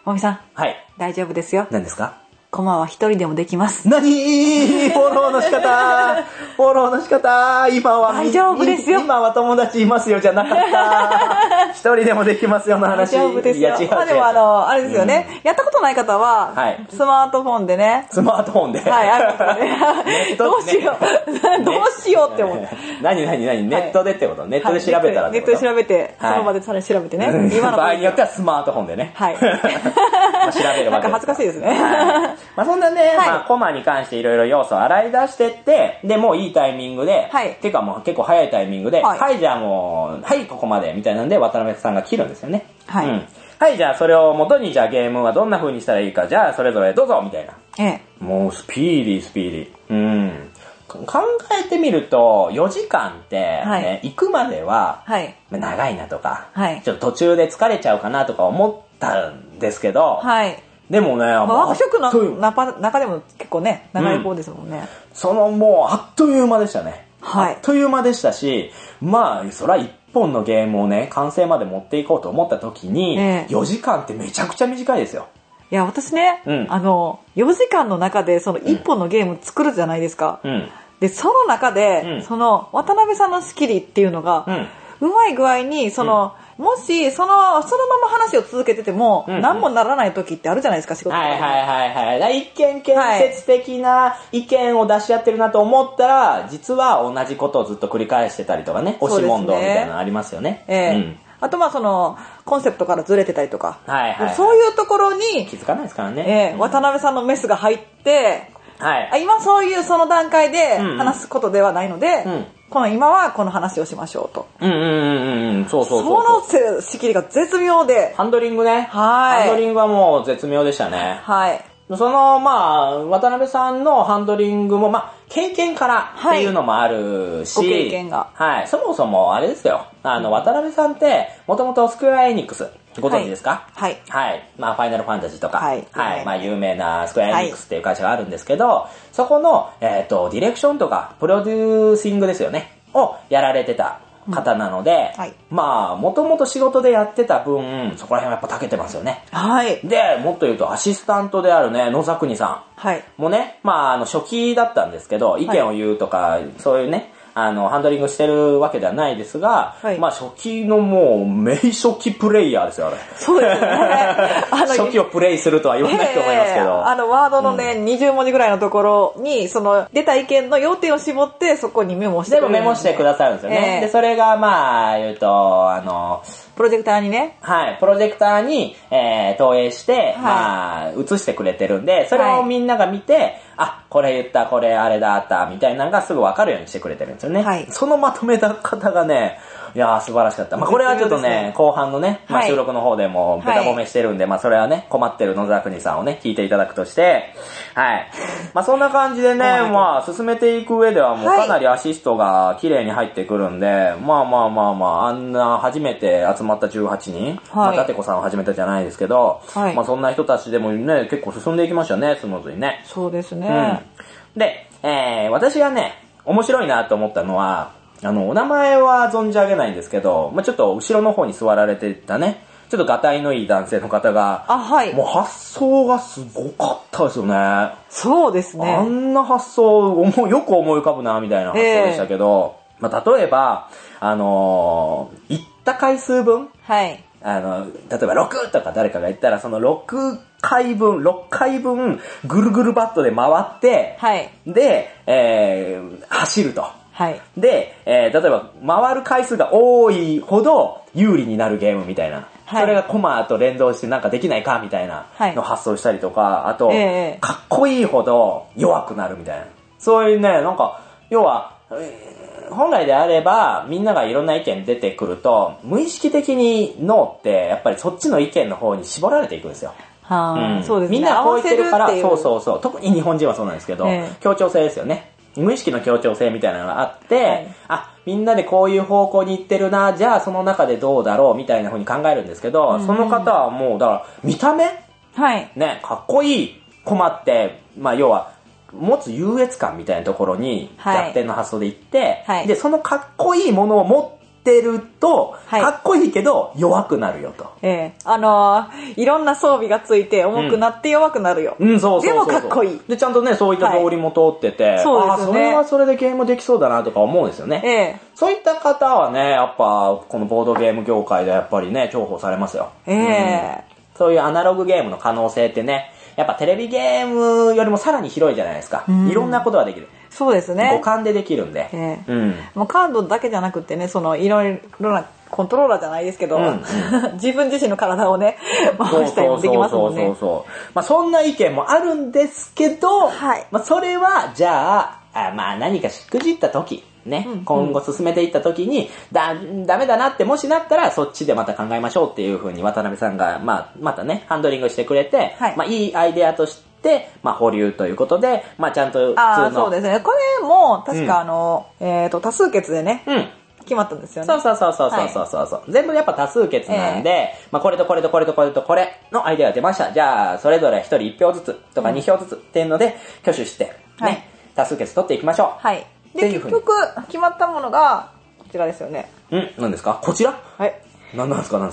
もみさん。 はい。 大丈夫ですよ。 何ですか？ コマは一人でもできます。 フォローの仕方フォローの仕方今は大丈夫ですよ。 今は友達いますよじゃなかった一人でもできますよの話。 大丈夫ですよ。いや違う。まあでもあれですよね、やったことない方は、はい、スマートフォンでね。 スマートフォンで。 はい、あることで。どうしよう。どうしようって思って。 何ネットでってこと？ネットで調べたらってこと？ ネットで調べて、その場で調べてね。 今の場合によってはスマートフォンでね。 はい。 調べるわけです。 なんか恥ずかしいですね。 まあそんなね、まあコマに関していろいろ要素を洗い出してって、で、もういいタイミングで、てかもう結構早いタイミングで、はいじゃあもう、はいここまでみたいなんで渡辺さんが切るんですよね。はい。はいじゃあそれを元にじゃあゲームはどんな風にしたらいいか、じゃあそれぞれどうぞみたいな。もうスピーディー。考えてみると、4時間ってね、行くまでは、長いなとか、ちょっと途中で疲れちゃうかなとか思ったんですけど、でもね、 ワークショップの中でも結構ね、長い方ですもんね。 もう、あっという間でしたね。あっという間でしたし、まあ、そら一本のゲームをね、完成まで持っていこうと思った時に、4時間ってめちゃくちゃ短いですよ。 いや、私ね、4時間の中でその一本のゲーム作るじゃないですか。で、その中で、その、渡辺さんの仕切りっていうのが、うまい具合に、もし、そのまま話を続けてても、何もならない時ってあるじゃないですか、仕事とか。 一見建設的な意見を出し合ってるなと思ったら、実は同じことをずっと繰り返してたりとかね、押し問答みたいなのありますよね。 あとコンセプトからずれてたりとか。そういうところに、 気づかないですからね。 渡辺さんのメスが入って、今そういうその段階で話すことではないので、今はこの話をしましょうと。 そう。 その仕切りが絶妙で。 ハンドリングね。ハンドリングはもう絶妙でしたね。渡辺さんのハンドリングも、経験からっていうのもあるし、 ご経験が。 そもそもあれですよ。渡辺さんって、もともとスクエアエニックス、ご存知ですか？ファイナルファンタジーとか、有名なスクエアエニックスっていう会社があるんですけど、そこの、ディレクションとか、プロデューシングですよね、をやられてた方なので、もともと仕事でやってた分、そこら辺はやっぱ長けてますよね。で、もっと言うとアシスタントであるね、野沢国さんもね、初期だったんですけど、意見を言うとか、そういうね、ハンドリングしてるわけではないですが、初期のもう、名初期プレイヤーですよ、あれ。 そうですね。 初期をプレイするとは言わないと思いますけど。 ワードのね、20文字ぐらいのところに、出た意見の要点を絞って、そこにメモしてくれる。 でもメモしてくださるんですよね。で、それがプロジェクターにね。 プロジェクターに、投影して、映してくれてるんで、それをみんなが見て、これ言った、これあれだった、みたいなのがすぐ分かるようにしてくれてるんですよね。そのまとめた方がね、いやー素晴らしかった。これはちょっとね、後半のね、収録の方でもベタ褒めしてるんで、それはね、困ってる野沢国さんをね、聞いていただくとして、そんな感じでね、進めていく上ではもうかなりアシストが綺麗に入ってくるんで、あんな初めて集まった18人、立子さんを始めたじゃないですけど、そんな人たちでもね、結構進んでいきましたね、スムーズにね。 そうですね。 で、私がね、面白いなと思ったのは、お名前は存じ上げないんですけど、ちょっと後ろの方に座られてたね、ちょっとガタイのいい男性の方が、もう発想がすごかったですよね。 そうですね。 あんな発想、よく思い浮かぶな、みたいな発想でしたけど、例えば、行った回数分、例えば6とか誰かが言ったら、その6回分、ぐるぐるバットで回って、で、走ると。で、例えば、回る回数が多いほど有利になるゲームみたいな。それがコマと連動してなんかできないかみたいなの発想したりとか、あと、かっこいいほど弱くなるみたいな。そういうね、要は、本来であれば、みんながいろんな意見出てくると、無意識的に脳って、やっぱりそっちの意見の方に絞られていくんですよ。 そうですね。 みんなこう言ってるから、そう。特に日本人はそうなんですけど、協調性ですよね。無意識の協調性みたいなのがあって、みんなでこういう方向に行ってるな、じゃあその中でどうだろうみたいな風に考えるんですけど、その方はもう、だから、見た目ね、かっこいいコマって、要は、持つ優越感みたいなところに逆転の発想で行って、で、そのかっこいいものを持っってると、かっこいいけど弱くなるよと。 いろんな装備がついて重くなって弱くなるよ。 そう。 でもかっこいい。 で、ちゃんとね、そういった道理も通ってて、 そうですね。 それはそれでゲームできそうだなとか思うんですよね。そういった方はね、やっぱ、このボードゲーム業界でやっぱりね、重宝されますよ。そういうアナログゲームの可能性ってね、やっぱテレビゲームよりもさらに広いじゃないですか。いろんなことができる。 そうですね。 五感でできるんで。 もうカードだけじゃなくてね、いろいろなコントローラーじゃないですけど、自分自身の体をね、回したりもできますもんね。 そんな意見もあるんですけど、それは、じゃあ、何かしくじった時、ね、今後進めていった時に、ダメだなってもしなったら、そっちでまた考えましょうっていう風に渡辺さんが、またね、ハンドリングしてくれて、いいアイデアとして、保留ということで、ちゃんと普通の。 そうですね。これも、確か多数決でね、決まったんですよね。 そう。全部やっぱ多数決なんで、これとこれとこれとこれとこれのアイデアが出ました。じゃあ、それぞれ1人1票ずつとか2票ずつっていうので、挙手して、ね、多数決取っていきましょう。 で、結局、決まったものが、こちらですよね。 何ですか？こちら？何ですか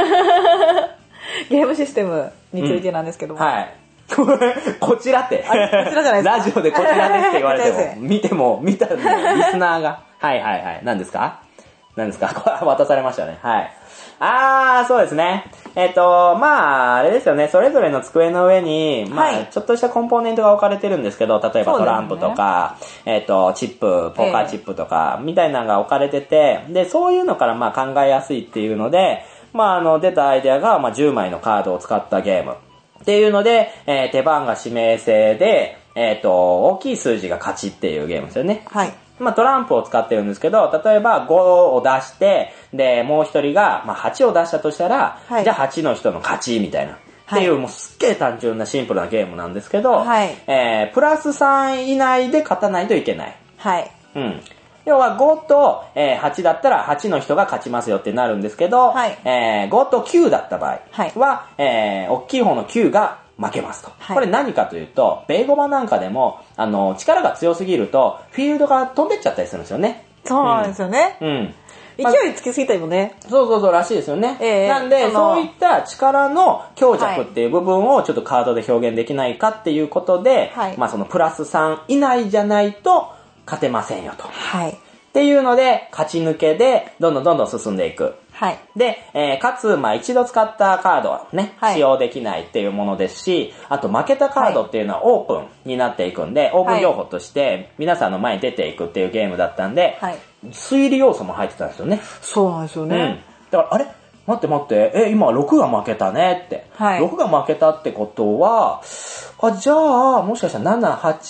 ゲームシステムについてなんですけども。 こちらって。 こちらじゃないですか。 ラジオでこちらですって言われても、見たリスナーが。何ですか？渡されましたね。そうですね。あれですよね。それぞれの机の上に、ちょっとしたコンポーネントが置かれてるんですけど、例えばトランプとか、チップ、ポーカーチップとか、みたいなのが置かれてて、で、そういうのから考えやすいっていうので、出たアイデアが、10枚のカードを使ったゲーム。っていうので、手番が指名制で、大きい数字が勝ちっていうゲームですよね。トランプを使ってるんですけど、例えば5を出して、で、もう一人が、8を出したとしたら、じゃあ8の人の勝ちみたいな。っていう、もうすっげえ単純なシンプルなゲームなんですけど、プラス3以内で勝たないといけない。要は5と、8だったら8の人が勝ちますよってなるんですけど、5と9だった場合は、大きい方の9が負けますと。これ何かというと、ベーゴマなんかでも、力が強すぎると、フィールドが飛んでっちゃったりするんですよね。 そうなんですよね。勢いつきすぎたりもね。 そうらしいですよね。なんで、そういった力の強弱っていう部分をちょっとカードで表現できないかっていうことで、そのプラス3以内じゃないと勝てませんよと。っていうので、勝ち抜けで、どんどん進んでいく。で、かつ、一度使ったカードはね、使用できないっていうものですし、あと負けたカードっていうのはオープンになっていくんで、オープン情報として皆さんの前に出ていくっていうゲームだったんで、推理要素も入ってたんですよね。 そうなんですよね。 だから、あれ待って、今6が負けたねって。6が負けたってことは、じゃあ、もしかしたら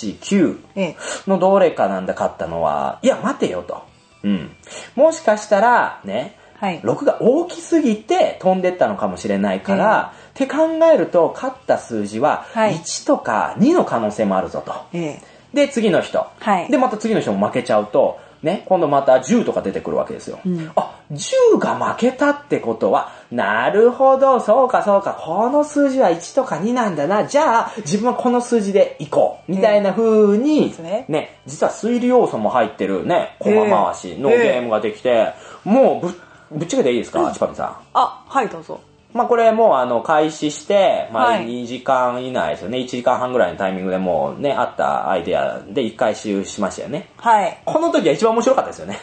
7、8、9のどれかなんだ勝ったのは、いや、待てよと。もしかしたら、ね、6が大きすぎて飛んでったのかもしれないから、って考えると、勝った数字は1とか2の可能性もあるぞと。で、次の人。で、また次の人も負けちゃうと、ね、今度また10とか出てくるわけですよ。10が負けたってことは、なるほど、そうか、この数字は1とか2なんだな、じゃあ、自分はこの数字で行こう、みたいな風に、ね、実は推理要素も入ってるね、駒回しのゲームができて、もうぶっちゃけていいですか、チパミさん。 はい、どうぞ。 これもう開始して、2時間以内ですよね。1時間半ぐらいのタイミングでもうね、あったアイデアで1回使用しましたよね。この時は一番面白かったですよね。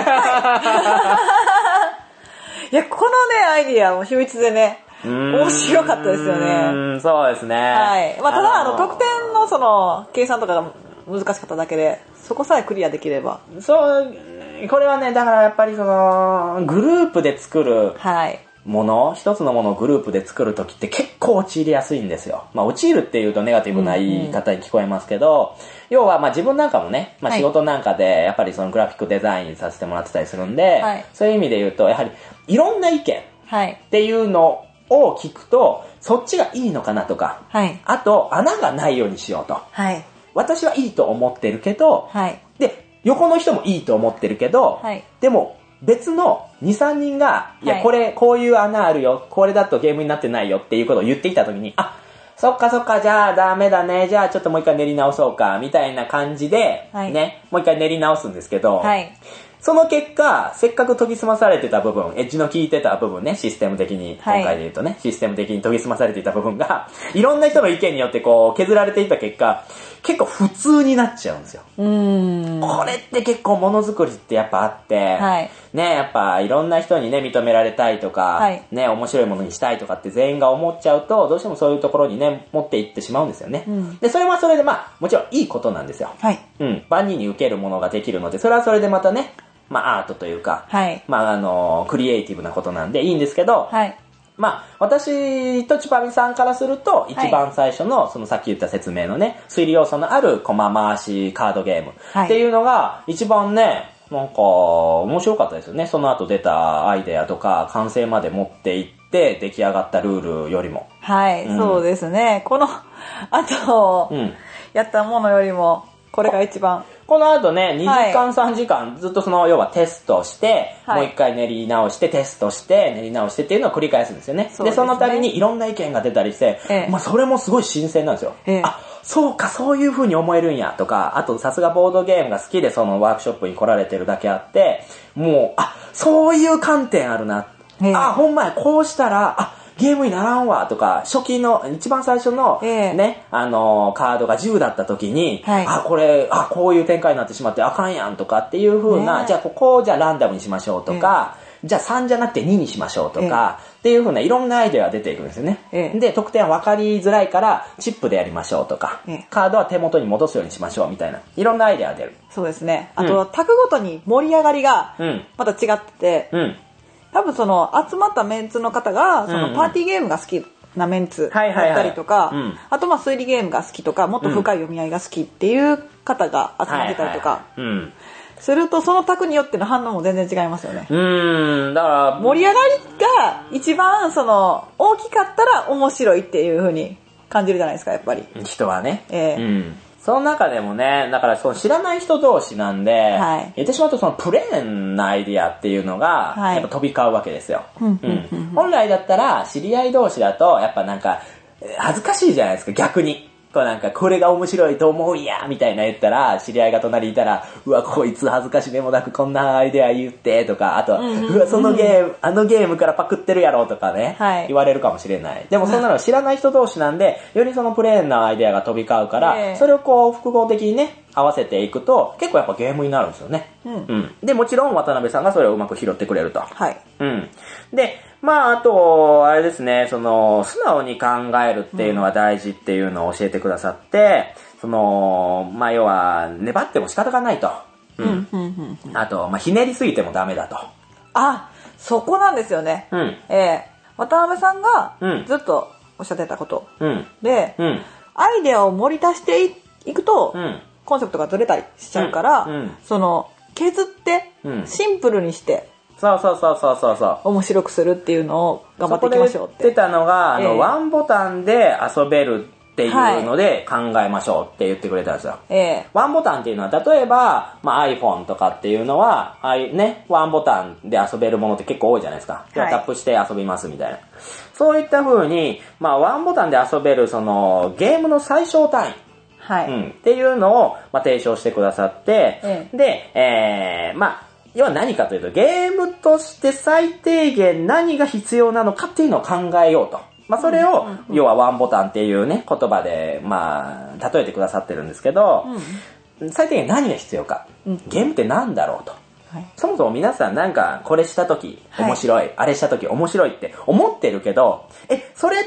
いや、このね、アイデアも秀逸でね、面白かったですよね。 そうですね。 ただ、得点のその、計算とかが難しかっただけで、そこさえクリアできれば。 これはね、だからやっぱりその、グループで作る、一つのものをグループで作るときって結構陥りやすいんですよ。陥るっていうとネガティブな言い方に聞こえますけど、要は自分なんかもね、仕事なんかでやっぱりそのグラフィックデザインさせてもらってたりするんで、そういう意味で言うと、やはりいろんな意見っていうのを聞くと、そっちがいいのかなとか、あと穴がないようにしようと。私はいいと思ってるけど、で、横の人もいいと思ってるけど、でも、別の2、3人が、いや、こういう穴あるよ、これだとゲームになってないよっていうことを言ってきたときに、そっか、じゃあダメだね、じゃあちょっともう一回練り直そうか、みたいな感じで、ね、もう一回練り直すんですけど、 その結果、せっかく研ぎ澄まされてた部分、エッジの効いてた部分ね、システム的に、今回で言うとね、システム的に研ぎ澄まされていた部分が、いろんな人の意見によってこう、削られていった結果、結構普通になっちゃうんですよ。これって結構ものづくりってやっぱあって、ね、やっぱいろんな人にね、認められたいとか、ね、面白いものにしたいとかって全員が思っちゃうと、どうしてもそういうところにね、持っていってしまうんですよね。で、それはそれでまあ、もちろんいいことなんですよ。万人に受けるものができるので、それはそれでまたね、まあアートというか、まあクリエイティブなことなんでいいんですけど、まあ、私とチュパミさんからすると、一番最初の、そのさっき言った説明のね、推理要素のあるコマ回しカードゲームっていうのが、一番ね、なんか、面白かったですよね。その後出たアイデアとか、完成まで持っていって、出来上がったルールよりも。 そうですね。この後、やったものよりも、これが一番。 この後ね、2時間3時間ずっとその要はテストして、もう一回練り直してテストして練り直してっていうのを繰り返すんですよね。で、その度にいろんな意見が出たりして、まあそれもすごい新鮮なんですよ。あ、そうか、そういう風に思えるんやとか、あとさすがボードゲームが好きでそのワークショップに来られてるだけあって、もう、あ、そういう観点あるな。あ、ほんまや、こうしたら、あ、ゲームにならんわとか、初期の、一番最初の、ね、カードが10だった時に、これ、こういう展開になってしまってあかんやんとかっていう風な、じゃあここをじゃあランダムにしましょうとか、じゃあ3じゃなくて2にしましょうとか、っていう風ないろんなアイデアが出ていくんですよね。で、得点は分かりづらいから、チップでやりましょうとか、カードは手元に戻すようにしましょうみたいな、いろんなアイデアが出る。 そうですね。あと、タクごとに盛り上がりが、また違ってて、多分その集まったメンツの方がそのパーティーゲームが好きなメンツだったりとか、あとまあ推理ゲームが好きとかもっと深い読み合いが好きっていう方が集まってたりとかすると、その卓によっての反応も全然違いますよね。 だから盛り上がりが一番その大きかったら面白いっていう風に感じるじゃないですか、やっぱり人はね。その中でもね、だからその知らない人同士なんで、言ってしまうとそのプレーンなアイディアっていうのが、やっぱ飛び交うわけですよ。本来だったら知り合い同士だと、やっぱなんか、恥ずかしいじゃないですか、逆に。こうなんか、これが面白いと思うんやみたいな言ったら、知り合いが隣にいたら、うわ、こいつ恥ずかしげもなくこんなアイデア言って、とか、あとは、うわ、そのゲーム、あのゲームからパクってるやろとかね、言われるかもしれない。でもそんなの知らない人同士なんで、よりそのプレーンなアイデアが飛び交うから、それをこう、複合的にね、合わせていくと、結構やっぱゲームになるんですよね。で、もちろん渡辺さんがそれをうまく拾ってくれると。で、まあ、あと、あれですね、その、素直に考えるっていうのは大事っていうのを教えてくださって、その、まあ、要は、粘っても仕方がないと。あと、まあ、ひねりすぎてもダメだと。 あ、そこなんですよね。渡辺さんがずっとおっしゃってたこと。で、アイデアを盛り足していくと、コンセプトがずれたりしちゃうから、その、削って、シンプルにして、面白くするっていうのを頑張っていきましょうって。 そこで言ってたのが、ワンボタンで遊べるっていうので考えましょうって言ってくれたんですよ。ワンボタンっていうのは、例えば、まあ、iPhone とかっていうのは、ね、ワンボタンで遊べるものって結構多いじゃないですか。タップして遊びますみたいな。そういった風に、まあ、ワンボタンで遊べる、その、ゲームの最小単位。っていうのを、まあ、提唱してくださって、で、まあ、要は何かというと、ゲームとして最低限何が必要なのかっていうのを考えようと。まあ、それを、要はワンボタンっていうね、言葉で、まあ、例えてくださってるんですけど、最低限何が必要か。ゲームって何だろうと。そもそも皆さんなんか、これしたとき面白い、あれしたとき面白いって思ってるけど、それって、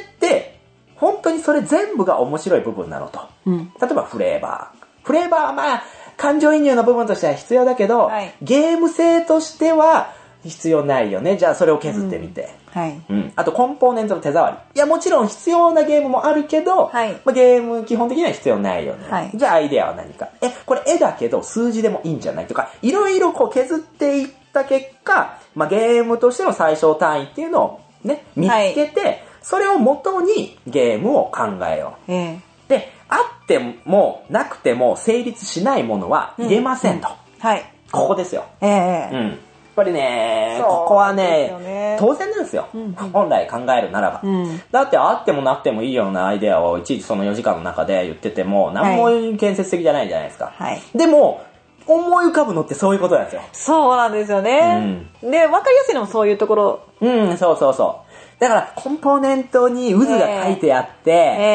本当にそれ全部が面白い部分なのと。例えばフレーバー。フレーバーはまあ、感情移入の部分としては必要だけど、ゲーム性としては必要ないよね。じゃあそれを削ってみて。あとコンポーネントの手触り。いやもちろん必要なゲームもあるけど、まあ、ゲーム基本的には必要ないよね。じゃあアイデアは何か。これ絵だけど数字でもいいんじゃないとか、いろいろこう削っていった結果、まあ、ゲームとしての最小単位っていうのをね、見つけて、それを元にゲームを考えよう。で、あってもなくても成立しないものは入れませんと。ここですよ。やっぱりね、ここはね、当然なんですよ。本来考えるならば。だってあってもなくてもいいようなアイデアをいちいちその4時間の中で言ってても、何も建設的じゃないじゃないですか。でも、 思い浮かぶのってそういうことなんですよ。 そうなんですよね。で、わかりやすいのもそういうところ。 そうそうそう。だから、コンポーネントに渦が書いてあって、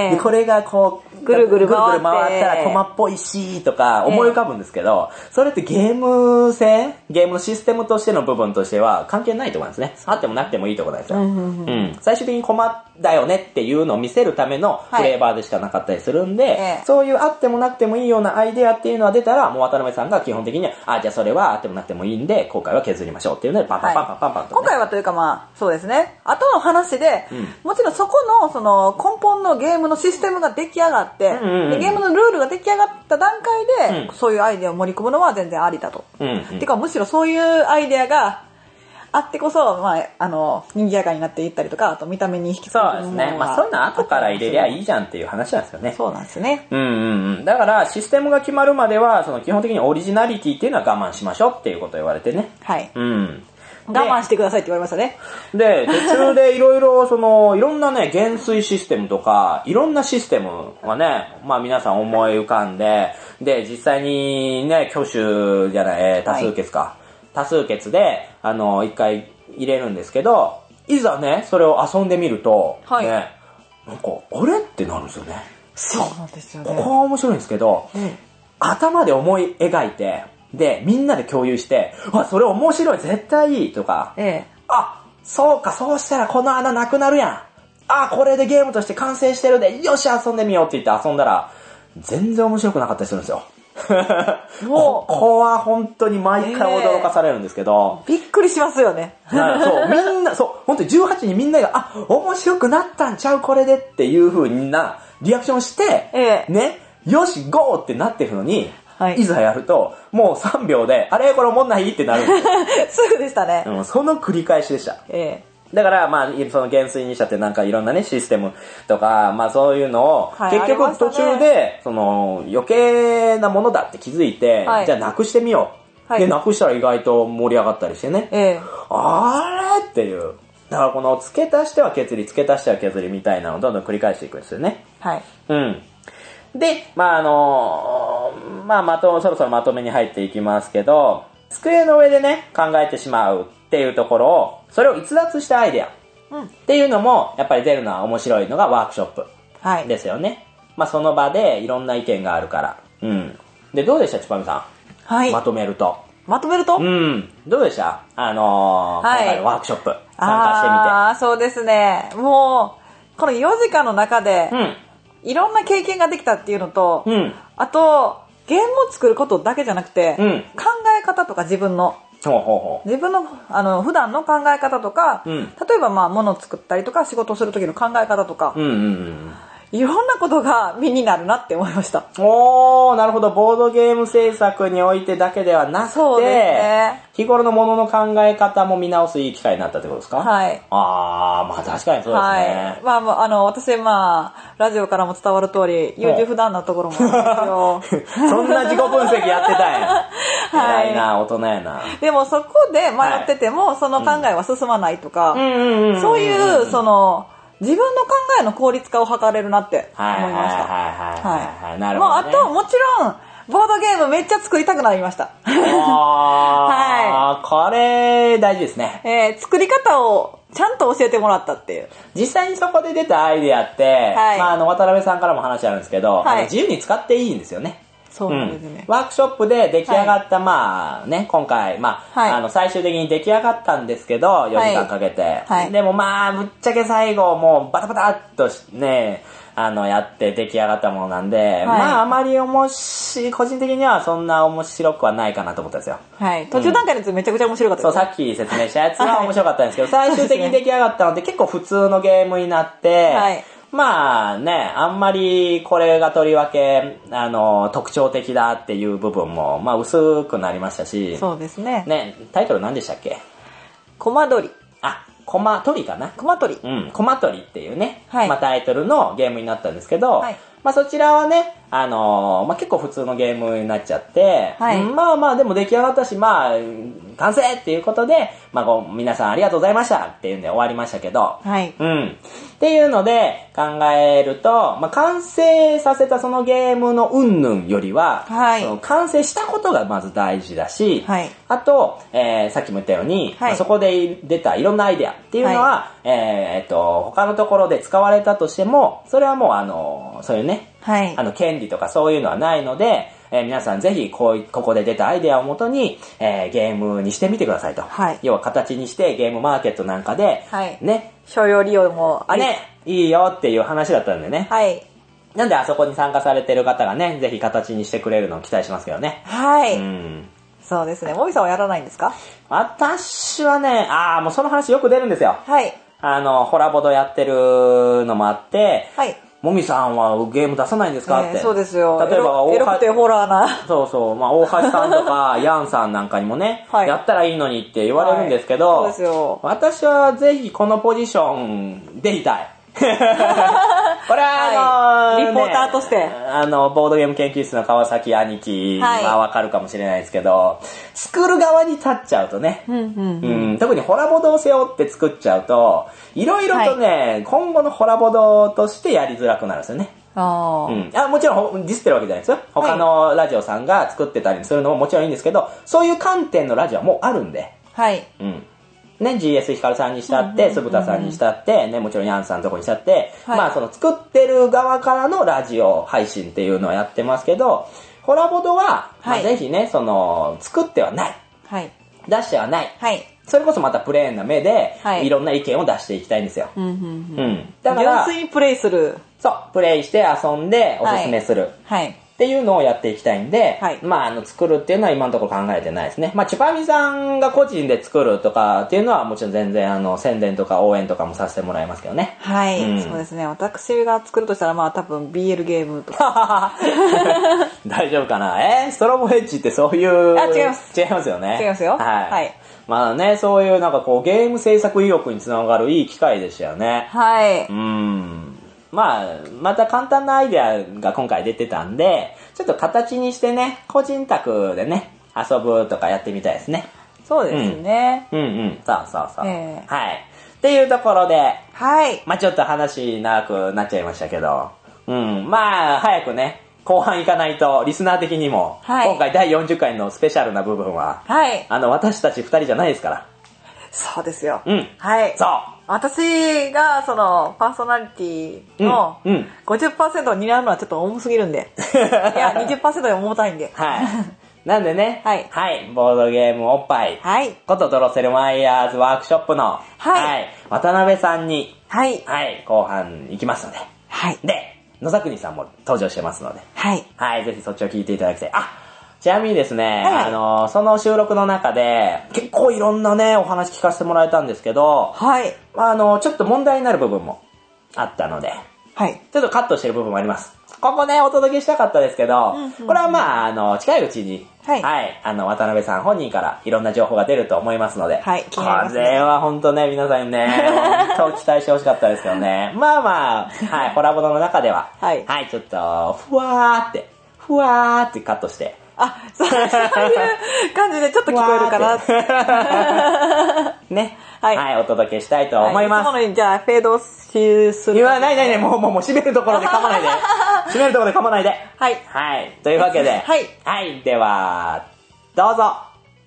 でこれがこう、 ぐるぐる回ったらコマっぽいしとか思い浮かぶんですけど、それってゲームのシステムとしての部分としては関係ないところなんですね。あってもなくてもいいところなんですよ。最終的にコマだよねっていうのを見せるためのフレーバーでしかなかったりするんで、そういうあってもなくてもいいようなアイデアっていうのは出たら、もう渡辺さんが基本的には、じゃあそれはあってもなくてもいいんで、今回は削りましょうっていうので、パンパンパンパンパンパンと、 今回はというかまあ、そうですね。後の話で、もちろんそこの、その、根本のゲームのシステムが出来上がって、でゲームのルールが出来上がった段階で、そういうアイデアを盛り込むのは全然ありだと。てかむしろそういうアイデアがあってこそ、まあ、賑やかになっていったりとか、あと見た目に引き付けるものが。 そうですね。まあ、そういうの後から入れりゃいいじゃんっていう話なんですよね。 そうなんですね。 だから、システムが決まるまでは、その基本的にオリジナリティっていうのは我慢しましょうっていうことを言われてね。 はい。我慢してくださいって言われましたね。 で、途中でいろいろ、いろんなね、減衰システムとか、いろんなシステムがね、まあ皆さん思い浮かんで、で、実際にね、多数決か。多数決で、一回入れるんですけど、いざね、それを遊んでみると、ね、なんか、あれってなるんですよね。 そうなんですよね。 ここは面白いんですけど、頭で思い描いて、で、みんなで共有して、それ面白い、絶対いいとか、そうか、そうしたらこの穴なくなるやん。これでゲームとして完成してるで、よし、遊んでみようって言って遊んだら、全然面白くなかったりするんですよ。ここは本当に毎回驚かされるんですけど。 びっくりしますよね。 そう、みんな、本当に18人みんなが、面白くなったんちゃうこれでっていう風なリアクションして、ね、よし、ゴーってなってるのに、いざやると、もう3秒で、あれこれおもんないってなるんですすぐでしたね。 その繰り返しでした。だから、まあ、その減衰にしたってなんかいろんなね、システムとか、まあそういうのを、結局途中で、余計なものだって気づいて、じゃあなくしてみよう。で、なくしたら意外と盛り上がったりしてね。あれっていう。だからこの付け足しては削り、付け足しては削りみたいなのをどんどん繰り返していくんですよね。で、まあそろそろまとめに入っていきますけど、机の上でね、考えてしまうっていうところを、それを逸脱したアイデアっていうのも、やっぱり出るのは面白いのがワークショップですよね。まあその場でいろんな意見があるから。で、どうでしたちぱみさん。まとめると。どうでした今回のワークショップ。参加してみて。 そうですね。もう、この4時間の中で、いろんな経験ができたっていうのと、あと、ゲームを作ることだけじゃなくて、考え方とか自分の普段の考え方とか、例えばまあ物を作ったりとか仕事をする時の考え方とか、いろんなことが身になるなって思いました。 なるほど。ボードゲーム制作においてだけではなくて、日頃のものの考え方も見直すいい機会になったってことですか？まあ確かにそうですね。 私ラジオからも伝わる通り、優柔不断なところもあるんですよ。 そんな自己分析やってたんや。偉いな、大人やな。 でもそこで迷ってても、その考えは進まないとか、そういう、自分の考えの効率化を図れるなって思いました。 なるほど、 あと、もちろん、ボードゲームめっちゃ作りたくなりました。 これ、大事ですね。 作り方をちゃんと教えてもらったっていう。 実際にそこで出たアイデアって、渡辺さんからも話あるんですけど、自由に使っていいんですよね。 そうなんですね。 ワークショップで出来上がった、今回、最終的に出来上がったんですけど、4時間かけて。でもぶっちゃけ最後、もうバタバタっとね、やって出来上がったものなんで、あまり個人的にはそんな面白くはないかなと思ったんですよ。 途中段階のやつめちゃくちゃ面白かったです。 さっき説明したやつは面白かったんですけど、最終的に出来上がったのって結構普通のゲームになって、あんまりこれがとりわけ、特徴的だっていう部分も、薄くなりましたし。 そうですね。 タイトル何でしたっけ？ コマ取り。 コマ取りかな？ コマ取り。 コマ取りっていうね、タイトルのゲームになったんですけど、 まあそちらはね、まあ結構普通のゲームになっちゃって、はい、まあまあでも出来上がったし、まあ、完成っていうことで、まあ皆さんありがとうございましたっていうんで終わりましたけど、はい。うん。っていうので考えると、まあ完成させたそのゲームの云々よりは、はい。その完成したことがまず大事だし、はい。あと、さっきも言ったように、はい、まあ、そこで出たいろんなアイデアっていうのは、はい、他のところで使われたとしても、それはもうそういうね、はい。権利とかそういうのはないので、皆さんぜひここで出たアイデアをもとに、ゲームにしてみてくださいと。はい。要は形にしてゲームマーケットなんかで、はい。ね。商用利用もあり。ね。いいよっていう話だったんでね。はい。なんであそこに参加されてる方がね、ぜひ形にしてくれるのを期待しますけどね。はい。うん。そうですね。もみさんはやらないんですか？私はね、もうその話よく出るんですよ。はい。ホラボドやってるのもあって、はい。もみさんはゲーム出さないんですかって。そうですよ。例えば、エロくてホラーな。そうそう。まあ、大橋さんとか、ヤンさんなんかにもね、はい、やったらいいのにって言われるんですけど、はい、そうですよ。私はぜひこのポジションでいたい。これはリポーターとして、ボードゲーム研究室の川崎兄貴はわかるかもしれないですけど、作る側に立っちゃうとね、特にホラボドを背負って作っちゃうと、いろいろとね、今後のホラボドとしてやりづらくなるんですよね。もちろんディスってるわけじゃないですよ。他のラジオさんが作ってたりするのももちろんいいんですけど、そういう観点のラジオはもうあるんで。はい。ね、GS ヒカルさんにしたって、鈴田さんにしたって、ね、もちろんヤンさんのとこにしたって、はい、まあその作ってる側からのラジオ配信っていうのをやってますけど、ホラボドは、はい、まあぜひね、作ってはない。はい。出してはない。はい。それこそまたプレーンな目で、はい、いろんな意見を出していきたいんですよ。だから、純粋にプレイする。そう、プレイして遊んでおすすめする。はい。っていうのをやっていきたいんで、はい、まあ作るっていうのは今のところ考えてないですね。まあチュパミさんが個人で作るとかっていうのはもちろん全然宣伝とか応援とかもさせてもらいますけどね。はい、そうですね。私が作るとしたらまあ多分 BL ゲームとか。大丈夫かな？ストロボヘッジってそういう。違います。違いますよね。違いますよ。はい。はい、まあね、そういうなんかこうゲーム制作意欲につながるいい機会でしたよね。はい。まあ、また簡単なアイデアが今回出てたんで、ちょっと形にしてね、個人宅でね、遊ぶとかやってみたいですね。そうですね。そう。はい。っていうところで、はい。まあちょっと話長くなっちゃいましたけど、まあ早くね、後半行かないと、リスナー的にも、はい、今回第40回のスペシャルな部分は、はい。私たち2人じゃないですから。そうですよ。はい。そう。私が、パーソナリティの 50% を担うのはちょっと重すぎるんで。いや、20% で重たいんで。はい。なんでね、はい。はい。ボードゲームおっぱい。はい。ことドロセルマイヤーズワークショップの、はい。渡辺さんに、はい。はい。後半行きますので。はい。で、野崎さんも登場してますので。はい。はい。ぜひそっちを聞いていただきたい。ちなみにですね、はい、その収録の中で、結構いろんなね、お話聞かせてもらえたんですけど、はい。ちょっと問題になる部分もあったので、はい。ちょっとカットしてる部分もあります。ここね、お届けしたかったですけど、これはまあ、近いうちに、はい。はい。渡辺さん本人からいろんな情報が出ると思いますので、はい。これは本当ね、皆さんね、本当期待してほしかったですよね。まあまあ、はい。ホラボドの中では、はい。はい、ちょっと、ふわーってカットして、そういう感じでちょっと聞こえるかな。ね。はい。はい、お届けしたいと思います。はい、じゃあ、フェードする。いや、ない、もう閉めるところで噛まないで。閉めるところで噛まないで。はい。はい。というわけで。はい。はい。では、どうぞ。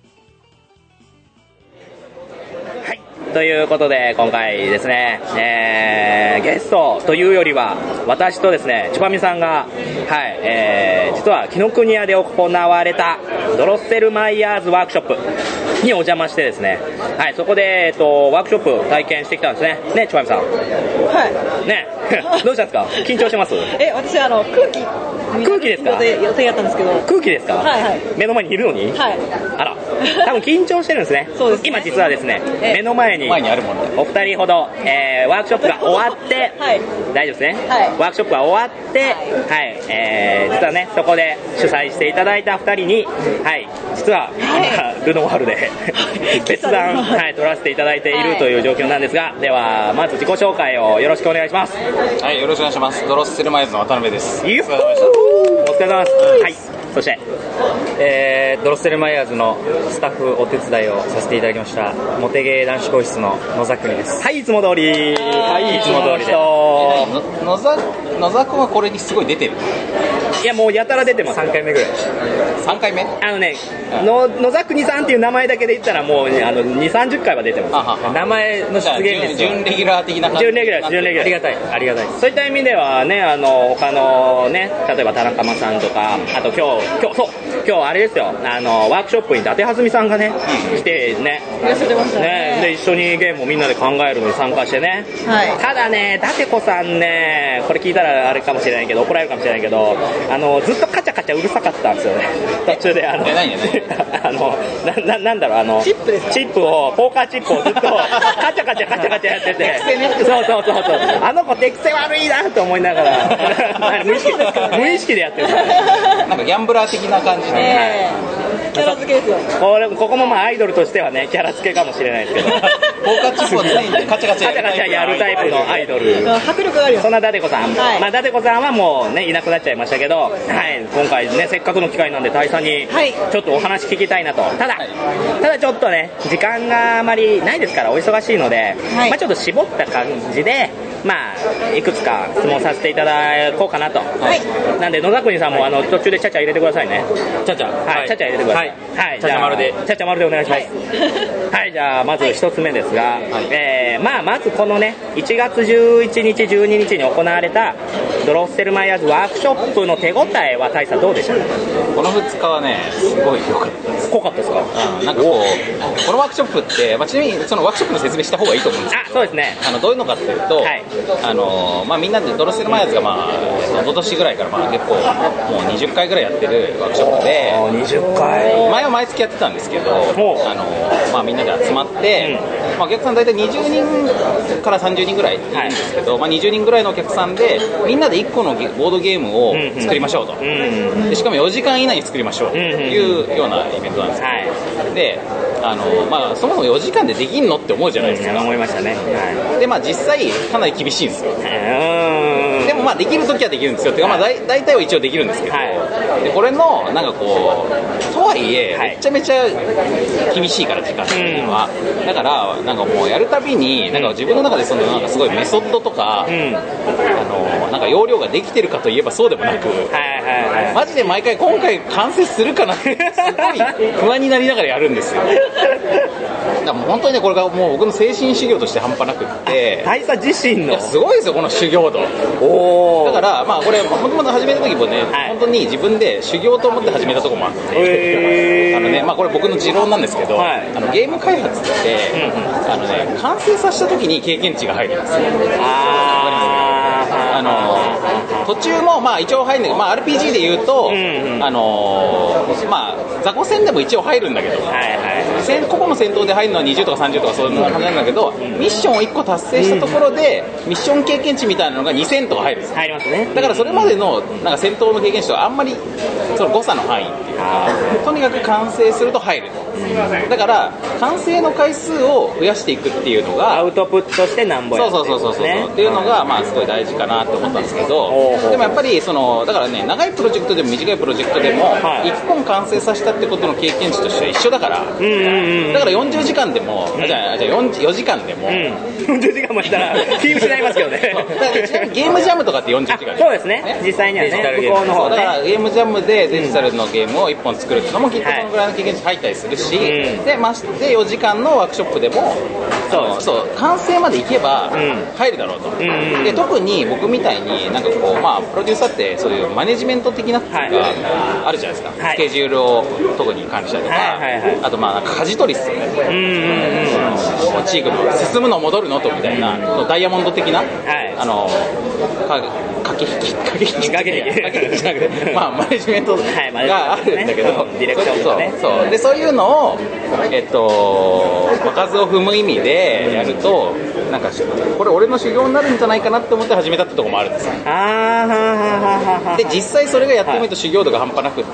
ということで今回ですね、ゲストというよりは私とですねチュパミさんが、はい実は紀ノ国屋で行われたドロッセルマイヤーズワークショップにお邪魔してですね、はい、そこで、ワークショップ体験してきたんですね。ね、チュパミさん。はい。ね、どうしたんですか？緊張してます？私空気ですか？予定やったんですけど。空気ですか？はいはい。目の前にいるのに？はい。あら、多分緊張してるんですね。そうですね。今実はですね、目の前にあるもんで、お二人ほど、ワークショップが終わって、はい、大丈夫ですね。はい。ワークショップが終わって、はい、実はね、そこで主催していただいた二人に、はい、実は、ルノワールで、別段はい、撮らせていただいているという状況なんですが、ではまず自己紹介をよろしくお願いします。 はい、よろしくお願いします。ドロッセルマイヤーズの渡辺です。 お疲れ様でした。お疲れ様です。はい、そしてドロッセルマイヤーズのスタッフお手伝いをさせていただきましたモテゲー男子更衣室の野沢国です。 はい、いつも通り。はい、いつも通りで。 野沢君はこれにすごい出てる。 いや、もうやたら出てます。 3回目ぐらい。 3回目？ 野沢国さんっていう名前だけで言ったらもうね、2、30回は出てます。 名前の出現率。 準レギュラー的な感じ。 準レギュラー。ありがたい。そういった意味ではね、他のね、例えば田中間さんとか、あと今日あれですよ、ワークショップに伊達はずみさんがね、来てね、 いらっしゃってましたね。 で、一緒にゲームをみんなで考えるのに参加してね。はい。ただね、伊達子さんね、これ聞いたらあれかもしれないけど、怒られるかもしれないけど、ずっとカチャカチャうるさかったんですよね。途中でなんだろう、チップです。チップを、ポーカーチップをずっとカチャカチャやってて。そう。あの子手癖悪いなと思いながら、無意識でやってる。 なんかギャンブラー的な感じで。 キャラ付けですよ。 ここもまあアイドルとしてはね、キャラ付けかもしれないですけど。 ポーカーチップを常にカチャカチャやるタイプのアイドル。 迫力があるよ。 そんな伊達子さん。まあ伊達子さんはもうね、いなくなっちゃいましたけど、はい、今回ね、せっかくの機会なんで大佐にちょっとお話聞きたいなと。ただちょっとね、時間があまりないですからお忙しいので、まあちょっと絞った感じで、まあいくつか質問させていただこうかなと。なんで野沢国さんも途中でチャチャ入れてくださいね。 チャチャ入れてください。はい、チャチャ丸でお願いします。はい、じゃあまず一つ目ですが、まずこのね、1月11日12日に行われたドロッセルマイヤーズワークショップの手応えは大佐どうでしたか？ この2日はね、すごい良かったです。 濃かったですか？ なんかこのワークショップって、ちなみにそのワークショップの説明した方がいいと思うんですけど、 そうですね。 どういうのかっていうと、みんなでドロッセルマイヤーズが一昨年ぐらいから結構もう20回ぐらいやってるワークショップで、 20回前は毎月やってたんですけど、みんなで集まって、お客さん大体20人から30人ぐらいいるんですけど、20人ぐらいのお客さんでみんなで1個のボードゲームを作りましょうと、でしかも4時間以内に作りましょうというようなイベントなんですよ。でそもそも4時間でできんのって思うじゃないですか。 思いましたね。 で実際かなり厳しいんですよ。でもできるときはできるんですよ。てか大体は一応できるんですけど、でこれのなんかこうとはいえめちゃめちゃ厳しいから時間的には、だからなんかもうやるたびになんか自分の中でなんかすごいメソッドとか、なんか要領ができてるかといえばそうでもなく、マジで毎回今回完成するかなってすごい不安になりながらやるんですよ。だからもう本当にね、これがもう僕の精神修行として半端なくって、 大佐自身のすごいですよこの修行度。だからこれもともと始めた時もね、本当に自分で修行と思って始めたところもあって、これ僕の持論なんですけど、ゲーム開発って、完成させた時に経験値が入るんですよ。途中も一応入るんだけど、RPG で言うと、雑魚戦でも一応入るんだけど、個々の戦闘で入るのは20とか30とかそういう感じなんだけど、ミッションを1個達成したところで、ミッション経験値みたいなのが2000とか入るんですよ。 入りますね。 だからそれまでのなんか戦闘の経験値とはあんまりその誤差の範囲っていうか、とにかく完成すると入る。だから完成の回数を増やしていくっていうのがアウトプットしてなんぼやってそうっていうのがすごい大事かなって思ったんですけど、でもやっぱりだからね、長いプロジェクトでも短いプロジェクトでも1本完成させたってことの経験値としては一緒だから、だから40時間でも、じゃあ4時間でも、 40時間もしたら気失いますけどね。 ゲームジャムとかって40時間そうですね、実際にはね、向こうの方だからゲームジャムでデジタルのゲームを1本作るっていうのもきっとそのぐらいの経験値入ったりするし、で4時間のワークショップでも完成までいけば入るだろうと。で特に僕みたいになんかこうプロデューサーってそういうマネジメント的なっていうかあるじゃないですか。スケジュールを特に管理したりとか、あとなんか舵取りっすよね。チームの進むの戻るのとみたいなダイヤモンド的な駆け引きじゃなくてマネジメントがあるんだけど、 ディレクションとかね。 でそういうのを場数を踏む意味でやると、なんかこれ俺の修行になるんじゃないかなって思って始めたってところもあるんですよ。 で実際それがやってみると修行度が半端なくって、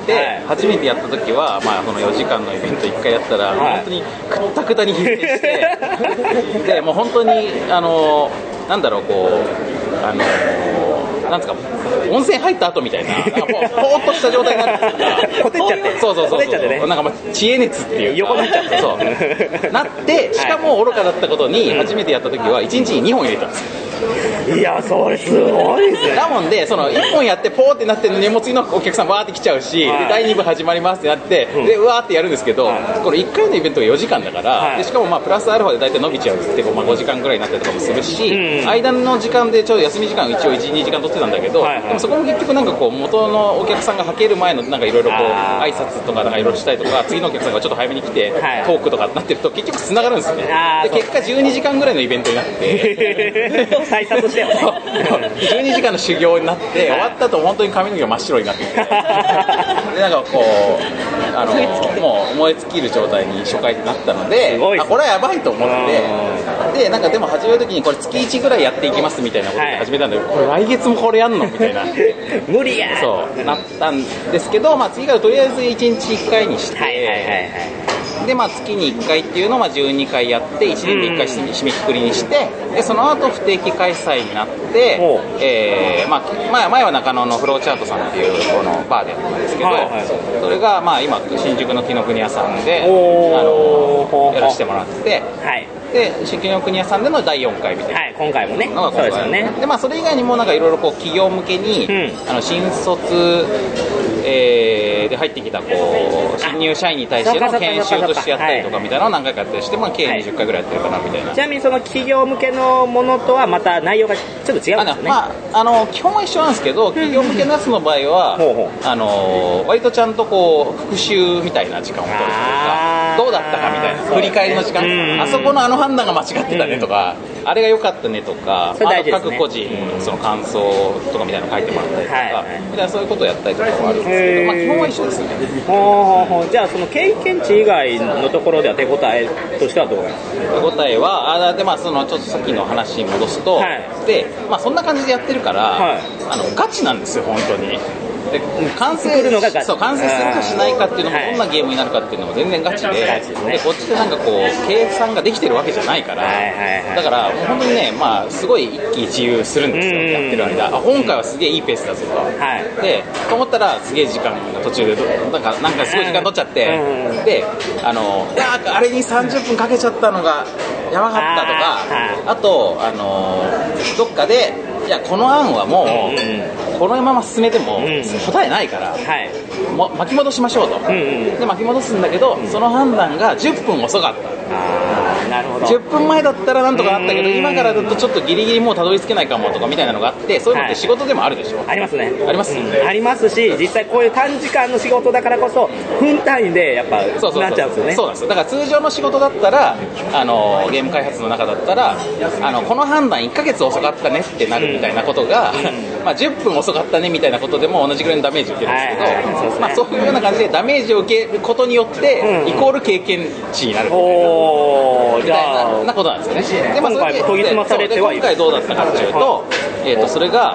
初めてやった時は、まあ、この4時間のイベント1回やったら、本当にくったくたに疲弊してでもう本当になんだろうこうなんですか温泉入った後みたいなもうポーっとした状態になってほてっちゃってそうほてっちゃってね、 なんか知恵熱っていう横になっちゃってそうなってしかも愚かだったことに初めてやった時は1日に2本入れたんですよ。 いやそれすごいですね。 だもんでその1本やってポーってなってるのにもう次のお客さんバーって来ちゃうし、で第2部始まりますってなって、でうわーってやるんですけど、この1回のイベントが4時間だから、でしかもまあプラスアルファで大体伸びちゃうってまあ5時間ぐらいになったりとかもするし、間の時間でちょうど休み時間一応 1,2 時間取ってたんだけど、でもそこも結局なんかこう元のお客さんがはける前のなんかいろいろこう挨拶とかなんかいろいろしたりとか、次のお客さんがちょっと早めに来てトークとかになってると結局つながるんですよね。で結果12時間ぐらいのイベントになって再殺してよね 12時間の修行になって終わった後本当に髪の毛が真っ白になっててでなんかこうもう燃え尽きる状態に初回になったので、これはやばいと思ってでなんかでも始める時にこれ月1ぐらいやっていきますみたいなことで始めたんだけど、これ来月もこれやんのみたいな無理やそうなったんですけど、まあ、次からとりあえず1日1回にして、でまあ、月に1回っていうのをまあ12回やって1年で1回締めくくりにして、でその後不定期開催になって、まあ、前は中野のフローチャートさんっていうこのバーでやったんですけど、それがまあ今新宿の紀ノ国屋さんでやらせてもらって、で新紀ノ国屋さんでの第4回みたいな、 今回もねそうですよね。 でまあそれ以外にもなんかいろいろこう企業向けに、新卒で入ってきたこう新入社員に対しての研修としてやったりとかみたいなのを何回かやったりして、まあ、計20回ぐらいやってるかなみたいな。 ちなみにその企業向けのものとはまた内容がちょっと違うんですよね。 まあ、基本は一緒なんですけど、企業向けのやつの場合は、割とちゃんとこう復習みたいな時間を取るというか、どうだったかみたいな振り返りの時間、あそこの判断が間違ってたねとか、あれが良かったねとか、各個人その感想とかみたいなの書いてもらったりとか、みたいなそういうことをやったりとかもあるんですけど、まあ、基本は一緒ですね。 じゃあその経験値以外のところでは手応えとしてはどうなんですか？ 手応えはで、まあ、そのちょっとさっきの話に戻すと、で、まあ、そんな感じでやってるから、ガチなんですよ本当に。で完成するかしないかっていうのもどんなゲームになるかっていうのも全然ガチで、でこっちでなんかこう計算ができてるわけじゃないから、だからもう本当にね、まあ、すごい一喜一憂するんですよ、やってる間。今回はすげえいいペースだぞと、でと思ったらすげえ時間が途中でなんかすごい時間取っちゃって、でいやあれに30分かけちゃったのがやばかったとか、あとどっかでいやこの案はもう、このまま進めても答えないから、巻き戻しましょうと、で巻き戻すんだけど、その判断が10分遅かった。 なるほど。 10分前だったらなんとかなったけど、今からだとちょっとギリギリもうたどり着けないかもとかみたいなのがあって、そういうのって仕事でもあるでしょ。 ありますね。 あります、 ありますし、実際こういう短時間の仕事だからこそ分単位でやっぱなっちゃうんですよね。 そうなんですよ。だから通常の仕事だったらゲーム開発の中だったらこの判断1ヶ月遅かったねってなるみたいなことが、まあ10分遅かったねみたいなことでも同じぐらいのダメージを受けるんですけど、まあそういうような感じでダメージを受けることによってイコール経験値になるみたいなことなんですよね。で、まあ、今回研ぎ澄まされてはいる。今回どうだったかっていうと、それが、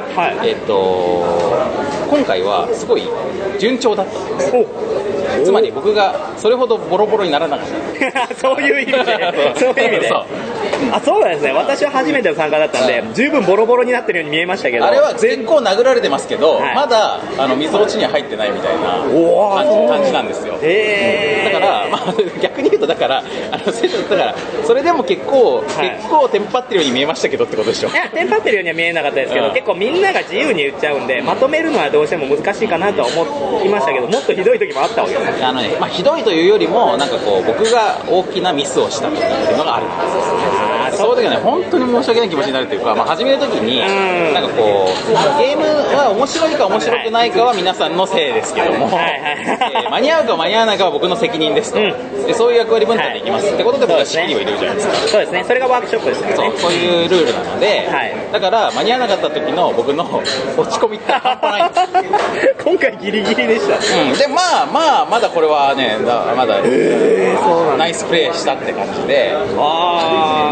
今回はすごい順調だったんです。つまり僕がそれほどボロボロにならなかったそういう意味でそういう意味でそうなんですね。私は初めての参加だったんで、十分ボロボロになってるように見えましたけど、 あれは結構殴られてますけど、まだ水落ちには入ってないみたいな感じなんですよ。だから、まあ、逆に言うとだからそれでも結構テンパってるように見えましたけどってことでしょ。 いやテンパってるようには見えなかったですけど、結構みんなが自由に言っちゃうんで、まとめるのはどうしても難しいかなとは思いましたけど、もっとひどい時もあったわけです。 まあ、ひどいというよりもなんかこう僕が大きなミスをしたっていうのがあるんですよ。そういう時はね本当に申し訳ない気持ちになるというか、まあ、始める時になんかこうゲームは面白いか面白くないかは皆さんのせいですけども、間に合うか間に合わないかは僕の責任ですと、でそういう役割分担でいきますってことで僕は仕切りを入れるじゃないですか。 そうですね。それがワークショップですからね。 そういうルールなので、だから間に合わなかった時の僕の落ち込みって半端ないんです今回ギリギリでした、 でまだこれはねまだナイスプレーしたって感じで、だか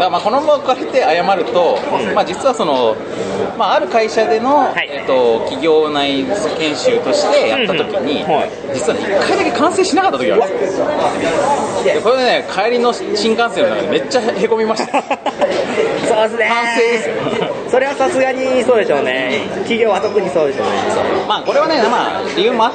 まあ、この場を借りて謝ると、まあ、実はその、まあ、ある会社での、企業内研修としてやった時に、実は1回だけ完成しなかった時があるんですよ。でこれね、帰りの新幹線の中でめっちゃへこみました。 そうですね。 反省ですよ。 それはさすがにそうでしょうね。企業は特にそうでしょうね。 まあこれはね、まあ理由もあって、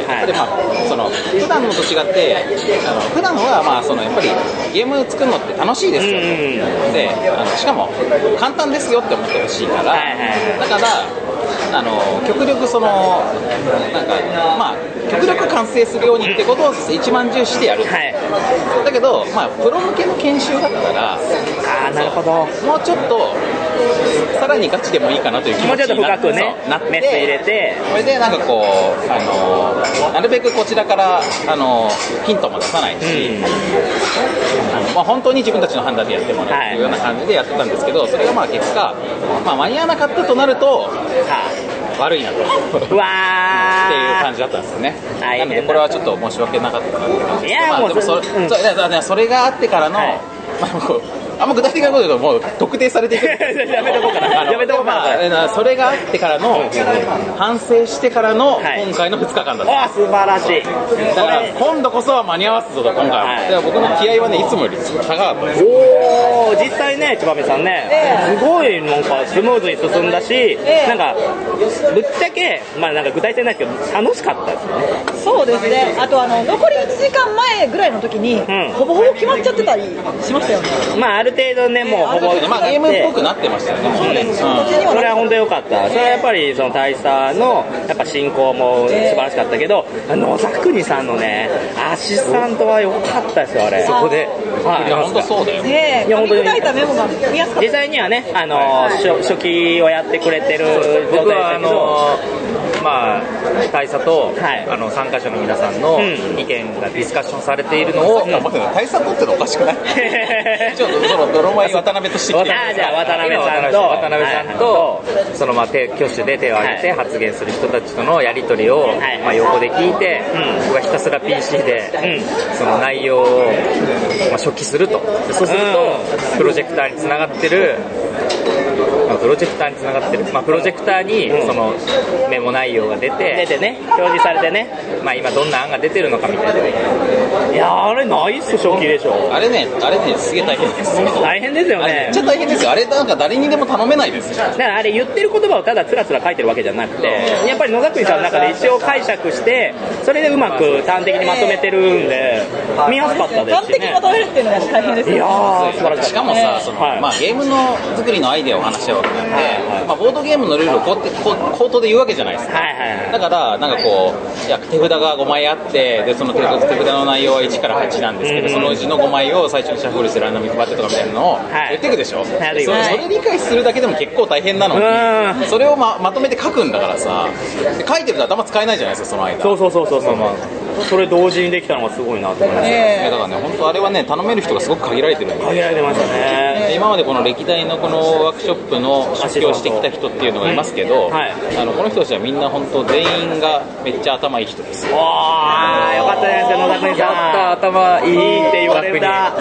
やっぱりまあその普段のと違って普段はまあそのやっぱりゲーム作るのって楽しいですよ。でしかも簡単ですよって思ってほしいから、だから極力そのなんかまあ極力完成するようにってことを一番重視してやる。だけどまあプロ向けの研修だったら、 なるほど。 もうちょっとさらにガチでもいいかなという気持ちになって、 もうちょっと深くね、なってメス入れて、 それでなんかこうなるべくこちらからヒントも出さないし、まあ、本当に自分たちの判断でやってもらうというような感じでやってたんですけど、それがまあ結果、まあ、間に合わなかったとなると悪いなとっていう感じだったんですよね。なのでこれはちょっと申し訳なかったなって感じです。まあ、でもそれがあってからの、まああんま具体的なこと言うともう特定されていく。 やめとこうかな。やめとこうかな。それがあってからの反省してからの今回の2日間だった。 素晴らしい。 だから今度こそは間に合わすぞと今回は。だから僕の気合はねいつもより高かったです。 おー、実際ね千葉部さんね、すごいなんかスムーズに進んだし、なんかぶっちゃけまあなんか具体性ないですけど楽しかったですよね。 そうですね。あと残り1時間前ぐらいの時に、ほぼほぼ決まっちゃってたりしましたよね。 まあある程度ねもうほぼまあゲームっぽくなってましたよね。 これは本当良かった。それはやっぱりその大佐のやっぱ進行も素晴らしかったけど、野沢国さんのねアシスタントは良かったですよあれ。そこで、 本当そうだよね。 いや本当に書いたメモが見やすかった。 実際にはね初期をやってくれてる僕はまあ大佐と参加者の皆さんの意見がディスカッションされているのを、 大佐とってのおかしくない？ちょっとその泥米渡辺としてきて。 じゃあ渡辺さんとそのまあ挙手で手を挙げて発言する人たちとのやり取りをまあ横で聞いて、僕はひたすら PC でその内容をまあ初期すると。そうするとプロジェクターにつながってる。まあ、プロジェクターにそのメモ内容が出てね、表示されてね、 まあ、今どんな案が出てるのかみたいな。 いやあれナイス初期でしょ。 あれねすげえ大変です。 大変ですよね。 めっちゃ大変ですよ。あれなんか誰にでも頼めないですよ。 だからあれ言ってる言葉をただつらつら書いてるわけじゃなくて、やっぱり野沢国さんの中で一応解釈してそれでうまく端的にまとめてるんで見やすかったですしね。 端的にまとめるっていうのが大変ですよね。 いやー素晴らしい。 しかもさまあ、ゲームの作りのアイデアを話し合うわけなんで、まあ、ボードゲームのルールを口頭で言うわけじゃないですか。だからなんかこういや手札が5枚あってでその手札の内容は1から8なんですけど、そのうちの5枚を最初にシャッフルしてランダムに配ってとかみたいなのを言っていくでしょ。それ理解するだけでも結構大変なのに、それを まとめて書くんだからさ、で書いてると頭使えないじゃないですかその間。 そうそれ同時にできたのがすごいなと思いました。 だからね本当あれはね頼める人がすごく限られてるんですよ。 限られてましたね。 今までこの歴代のこのワークショップの出席をしてきた人っていうのがいますけど、この人たちはみんな本当全員がめっちゃ頭いい人です。 わーよかったですよ野沢国さん。 やった頭いいって言われた。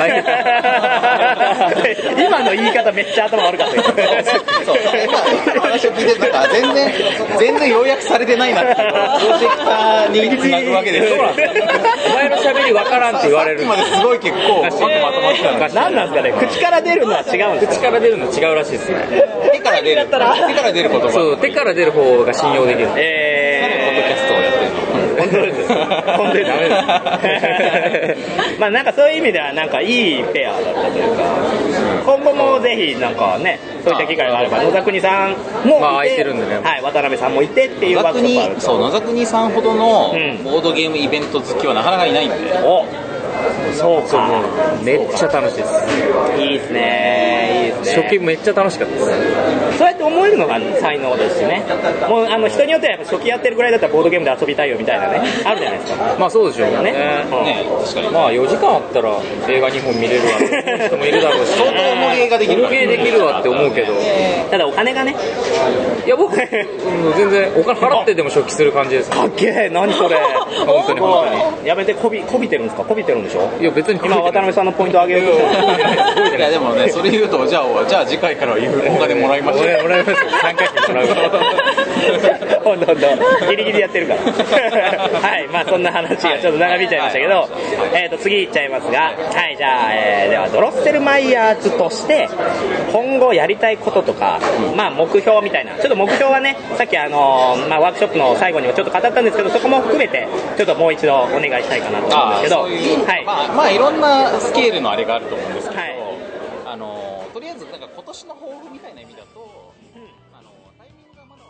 今の言い方めっちゃ頭悪かった。 そう今話を聞いてたから全然要約されてないなってプロジェクターにつなぐわけですよ。 お前の喋りわからんって言われる。 今まですごい結構まとまってたの。 何なんですかね。口から出るのは違うんです。 口から出るの違うらしいですね。 手から出る言葉。 そう手から出る方が信用できる。 ポッドキャストをやってるの。 本当です本当にダメですまあなんかそういう意味ではなんかいいペアだったというか、今後もぜひなんかねそういった機会があれば野沢国さんもいて、 まあ空いてるんでね、 渡辺さんもいてっていうワークショップあると。 そう野沢国さんほどのボードゲームイベント好きはなかなかいないんで。 そうか、 めっちゃ楽しいです。 いいですね。 初期めっちゃ楽しかったです。 そうやって思えるのが才能ですしね。もう人によってはやっぱ初期やってるぐらいだったらボードゲームで遊びたいよみたいなねあるじゃないですか。 まあそうでしょうね。 確かに。 まあ4時間あったら映画2本見れるわって人もいるだろうし。 相当重げができる。 重げできるわって思うけど、 ただお金がね、 いや僕全然お金払ってでも初期する感じです。 かっけえ、何それ本当にやめて、こびてるんですか？こびてるんでしょ？ いや別に今渡辺さんのポイント上げようといやでもね、それ言うとじゃあ次回からはお金もらいましょう。 もらいますよ。3回もらうほんとギリギリやってるからはい、まあそんな話がちょっと長引いちゃいましたけど、次いっちゃいますが、はい、じゃあ、ではドロッセルマイヤーズとして今後やりたいこととか、まあ目標みたいな、ちょっと目標はね、さっきワークショップの最後にもちょっと語ったんですけど、そこも含めてちょっともう一度お願いしたいかなと思うんですけど、はい、 まあいろんなスケールのあれがあると思うんですけど、はい、とりあえずなんか今年の抱負みたいな意味だと、タイミングがまだ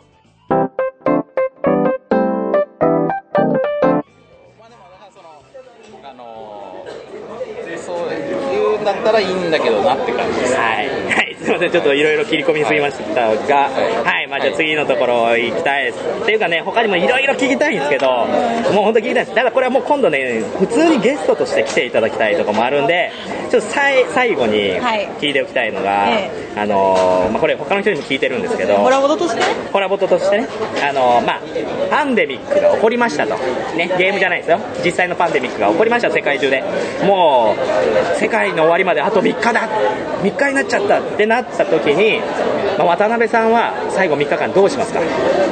そういうんだったらいいんだけどなって感じです。 はい、はい、すみません、ちょっといろいろ切り込みすぎましたが、はい、まあじゃあ次のところ行きたいです。っていうかね、他にもいろいろ聞きたいんですけど、もう本当聞きたいです。ただこれはもう今度ね、普通にゲストとして来ていただきたいところもあるんで、ちょっと最後に聞いておきたいのが、まあこれ他の人にも聞いてるんですけど、 コラボとしてね、 まあパンデミックが起こりましたとね、ゲームじゃないですよ、実際のパンデミックが起こりました、世界中で。もう世界の終わりまであと3日だ、3日になっちゃったってなった時に、まあ、渡辺さんは最後3日間どうしますか？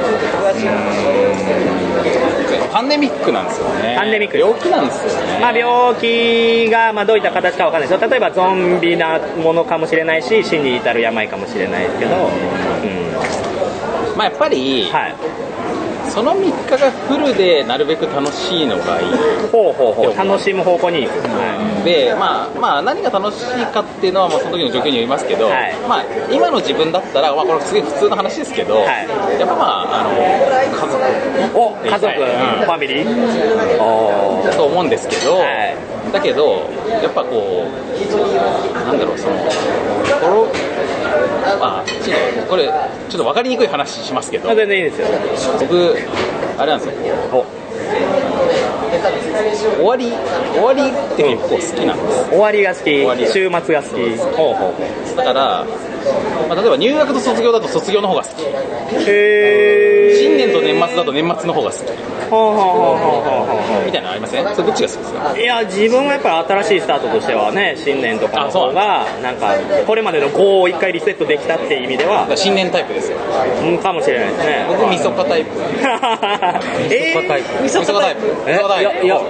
パンデミックなんですよね。 パンデミック、 病気なんですよね。 まあ、病気がまあどういった形かわかんないですよ。例えばゾンビなものかもしれないし、死に至る病かもしれないですけど、 まあやっぱり、はい、その3日がフルでなるべく楽しいのがいい。 楽しむ方向にいく、 で、まあ何が楽しいかっていうのはまあその時の状況によりますけど、はい、まあ今の自分だったら、まあこれすげえ普通の話ですけど、はい、やっぱまあ家族、ファミリーだと思うんですけど、はい、だけどやっぱこうなんだろう、これちょっと分かりにくい話しますけど、 全然いいですよ。 僕あれなんですよ、終わりって結構好きなんです。 終わりが好き、週末が好き。 だから、まあ、例えば入学と卒業だと卒業の方が好き。新年と年末だと年末の方が好き。みたいなのありますね。それどっちが好きですか？ いや、自分はやっぱり新しいスタートとしてはね、新年とかの方がなんかこれまでの5を1回リセットできたっていう意味では新年タイプですよ。 かもしれないですね。 僕みそかタイプ。みそかタイプ。いや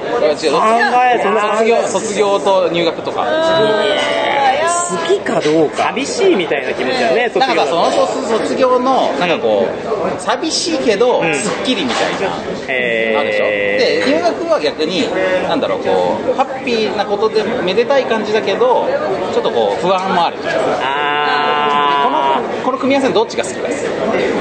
卒業と入学とか。 好きかどうか、寂しいみたいな気持ちだね。 なんかその卒業のなんかこう寂しいけどすっきりみたいな、あるでしょ。で入学は逆になんだろう、こうハッピーなことでめでたい感じだけどちょっとこう不安もあるじゃないですか。この組み合わせどっちが好きです？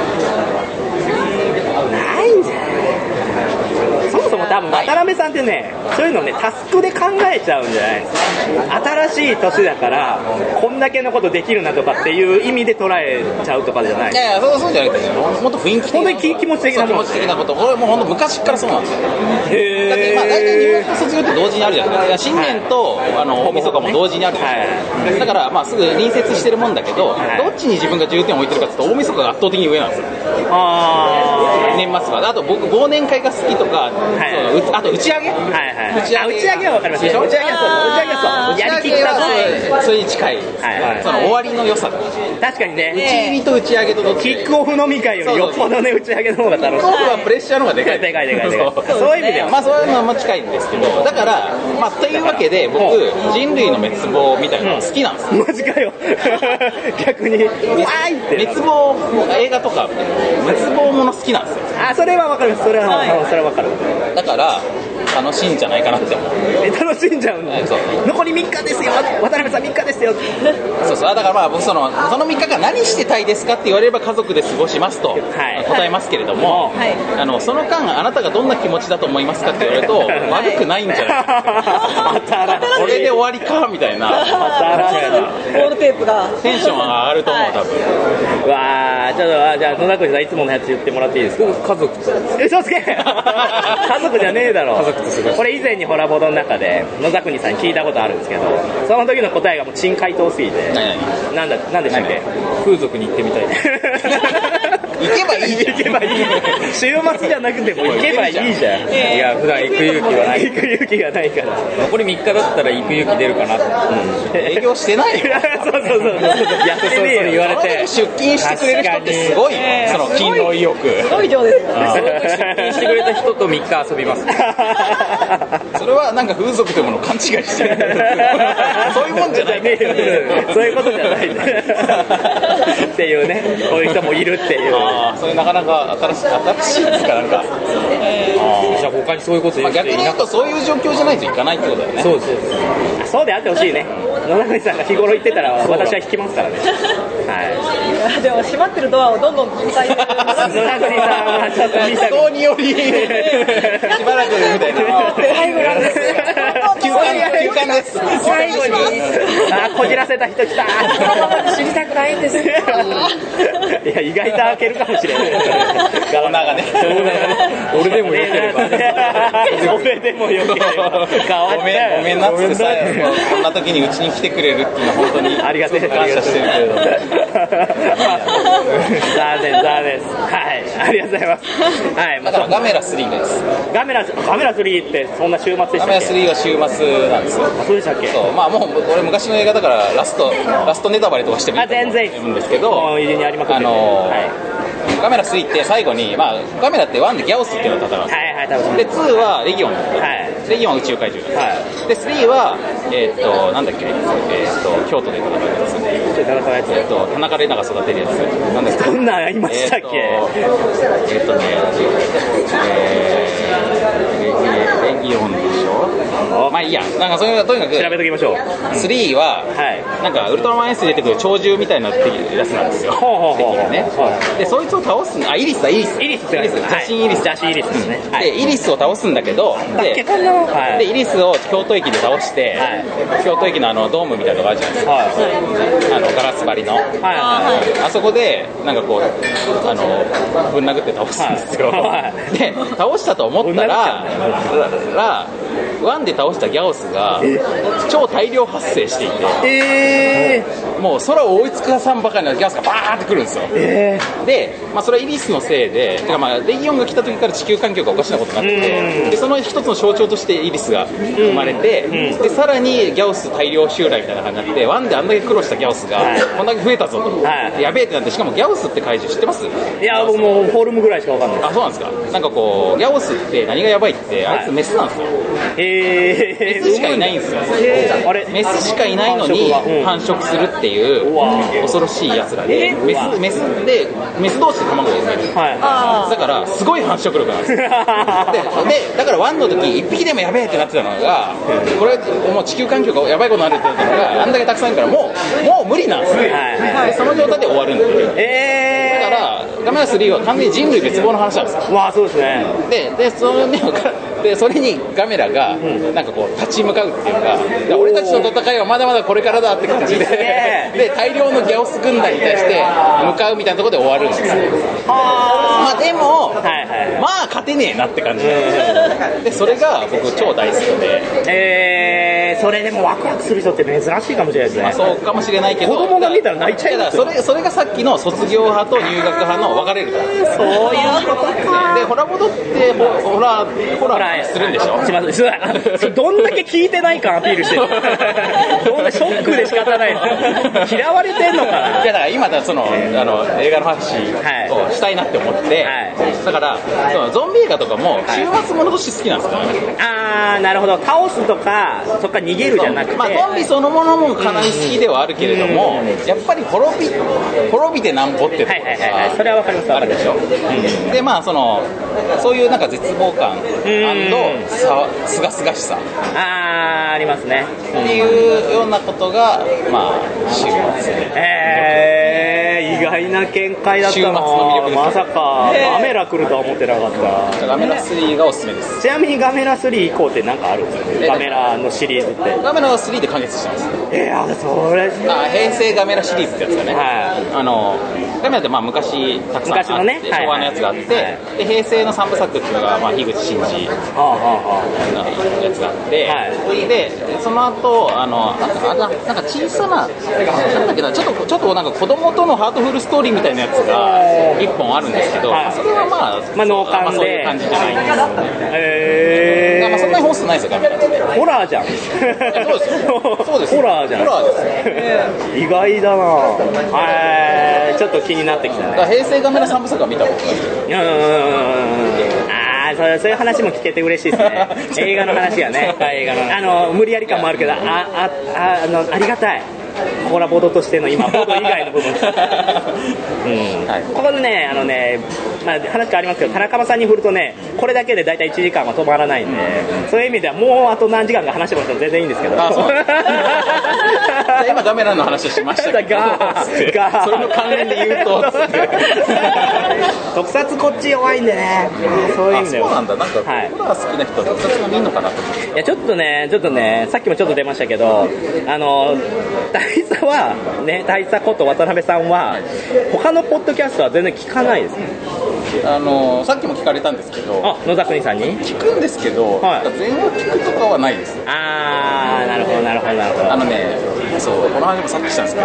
ないんじゃない？そもそも多分渡辺さんってね、そういうのねタスクで考えちゃうんじゃないですか。新しい年だからこんだけのことできるなとかっていう意味で捉えちゃうとかじゃない。 いやそうじゃなくて、もっと雰囲気的な、 本当に気持ち的なもの、 俺もう本当昔からそうなんですよ。だってまあ大体入学と卒業って同時にあるじゃないですか。新年と大晦日も同時にあるじゃないですか。だからまあすぐ隣接してるもんだけど、どっちに自分が重点を置いてるかっていうと大晦日が圧倒的に上なんですよ。年末はあと僕忘年会が好きとか、あと打ち上げ、打ち上げは分かりますでしょ。打ち上げはそうやりきったぞ、 それに近い、その終わりの良さ。 確かにね、 打ち入りと打ち上げとどっち、 キックオフ飲み会よりよっぽどね打ち上げの方が楽しい。 キックオフはプレッシャーの方がでかいそういう意味ではまあそういうのも近いんですけど、だからまあというわけで僕人類の滅亡みたいなの好きなんですよ。 マジかよ逆にわーいって滅亡映画とか滅亡もの好きなんですよ。 それは分かる。それは分かる。 だから楽しいんじゃないかなって思う。 楽しんじゃうんだ。残り3日ですよ、渡辺さん3日ですよ。 そうだからまあ僕その3日間何してたいですかって言われれば家族で過ごしますと答えますけれども、その間あなたがどんな気持ちだと思いますかって言われると悪くないんじゃないかこれで終わりかみたいなゴールテープがテンション上がると思う多分。 わー、 ちょっとじゃあ野田君さんいつものやつ言ってもらっていいですか。 家族と嘘つけ家族じゃねえだろ。 家族とする。 これ以前にホラボドの中で野田国さんに聞いたことあるんですけど、その時の答えがもう珍回答すぎて、なんでしたっけ。 風俗に行ってみたい行けばいいじゃん。 行けばいい週末じゃなくても行けばいいじゃん。 いや普段行く勇気はない行く勇気がないから残り3日だったら行く勇気出るかなと思って、 営業してないよ。 そうやってねえよ言われて出勤してくれる人ってすごいね。その勤労意欲すごい量ですよね。 出勤してくれた人と3日遊びますそれはなんか風俗というものを勘違いしてるそういうもんじゃないね。 そういうことじゃないっていうね、こういう人もいるっていう。 それなかなか新しいですか。なんかじゃあ他にそういうこと言う人逆に言うとそういう状況じゃないといかないってことだよね。 そうであってほしいね。野田国さんが日頃言ってたら私は引きますからね。 はい。でも閉まってるドアをどんどん塞いでる。 野田国さんはちょっと人によりしばらくみたいな。 最後なんですよ。 休館です。 最後にこじらせた人来た。 知りたくないんですよ。 いや意外と開けるかもしれない。 オーナーがね。 俺でもよければ俺でもよければごめんなっつってさ、こんな時にうちに来てくれるっていうのは本当にありがてえ感謝してるけれども残念です。はいありがとうございます。はいだからガメラ3です。 ガメラ3ってそんな週末でしたっけ。 ガメラ3は週末なんですよ。 そうでしたっけ。 そうまあもう俺昔の映画だからラストネタバレとかしてもいいと思うんですけど、ガメラ3って最後に、まあ、ガメラって1でギャオスっていうのを戦うんですよ。で2はレギオン、レギオンは宇宙怪獣なんです。で3はなんだっけ、京都で戦うやつ、田中玲奈が育てるやつなんですけど、 どんなんありましたっけ。 レギオンでしょ。まあいいや、なんかそういうのとにかく調べときましょう。 3はなんかウルトラマン S で出てくる鳥獣みたいなっていうやつなんですよ。でそいつを倒すイリス邪神イリスですね。でイリスを倒すんだけど、でイリスを京都駅で倒して、京都駅のドームみたいなのがあるじゃないですか。ガラス張りのあそこでなんかこうぶん殴って倒すんですよ。で倒したと思ったらワンで倒したギャオスが超大量発生していて、もう空を覆い尽くさんばかりのギャオスがバーってくるんですよ。で、まあ、それはイリスのせいで、まあレギオンが来た時から地球環境がおかしなことになってて、でその一つの象徴としてイリスが生まれて、でさらにギャオス大量襲来みたいな感じになって、ワンであんだけ苦労したギャオスがこんだけ増えたぞと、やべえってなって、しかもギャオスって怪獣知ってます？ いや僕もうフォルムぐらいしかわかんない。 あ、そうなんですか。なんかこうギャオスって何がやばいって、あいつメスなんですよ。メスしかいないんですよ。メスしかいないのに繁殖するっていう恐ろしいやつらで、メス同士で卵を産める。だからすごい繁殖力なんですよ。でだからワンの時1匹でもやべえってなってたのが、これもう地球環境がやばいことになるってなったのがあんだけたくさんいるからもう無理なんですよ。でその状態で終わるんで、だからガメラ3は完全に人類滅亡の話なんですよ。 わあそうですね。 でそれにガメラがなんかこう立ち向かうっていうか、俺たちの戦いはまだまだこれからだって感じで、で大量のギャオス軍団に対して向かうみたいなところで終わるんですよ。まあでも、まあ勝てねえなって感じで、それが僕超大好きで、 それでもワクワクする人って珍しいかもしれないですね。 まあ、そうかもしれないけど、 子供が見たら泣いちゃいますよ。 それがさっきの卒業派と入学派の分かれるから。 そういうことか。 でホラボドってホラーするんでしょ。 します。どんだけ聞いてないかアピールしてる。どんなショックで仕方ない。嫌われてんのかな。 いやだから今その映画の話をしたいなって思って、だからそのゾンビ映画とかも週末ものとして好きなんですよね。 ああなるほど。倒すとかそっから逃げるじゃなくて、 まあゾンビそのものもかなり好きではあるけれども、やっぱり滅びてなんぼってところそれはわかります。 あるでしょ。でまあそういうなんか絶望感すがすがしさありますねっていうようなことがまあ週末で、 意外な見解だったな。 週末の魅力です。 まさかガメラ来るとは思ってなかった。 ガメラ3がおすすめです。 ちなみにガメラ3以降って何かあるんですか？ガメラのシリーズって。 ガメラ3で完結してます。 それ平成ガメラシリーズってやつがね、 ガメラってまあ昔たくさんあって、 ね、 昭和のやつがあって、で平成の3部作っていうのが、まあ、樋口真嗣のやつがあって、でその後なんか小さななんだっけなちょっとなんか子供とのハートフルストーリーみたいなやつが1本あるんですけど、それはまあ脳幹でそういう感じじゃないんですよね。まあそんなに本数ないですよガメラって。 ホラーじゃん。 そうです。 ホラーじゃん。 ホラーです。 意外だな。ちょっと気になってきたね。 平成ガメラ3部作は見た方がいい。 そういう話も聞けて嬉しいですね。映画の話やね。映画の無理やり感もあるけど、ありがたい。コラボードとしての今ボード以外の部分ここでねまあ、話変わりますけど田中さんに振るとねこれだけで大体1時間は止まらないんで、そういう意味ではもうあと何時間か話してもらっても全然いいんですけど今ガメラの話をしましたけどそれの関連で言うと特撮こっち弱いんでね、そういう意味ではそうなんだ。なんかホラー好きな人は特撮がいいのかなと思って。 いやちょっとねさっきもちょっと出ましたけど大佐はね、大佐こと渡辺さんは他のポッドキャストは全然聞かないですね。 さっきも聞かれたんですけど、 野田国さんに聞くんですけど、全話聞くとかはないです。 なるほどそうこの話もさっきしたんですけど、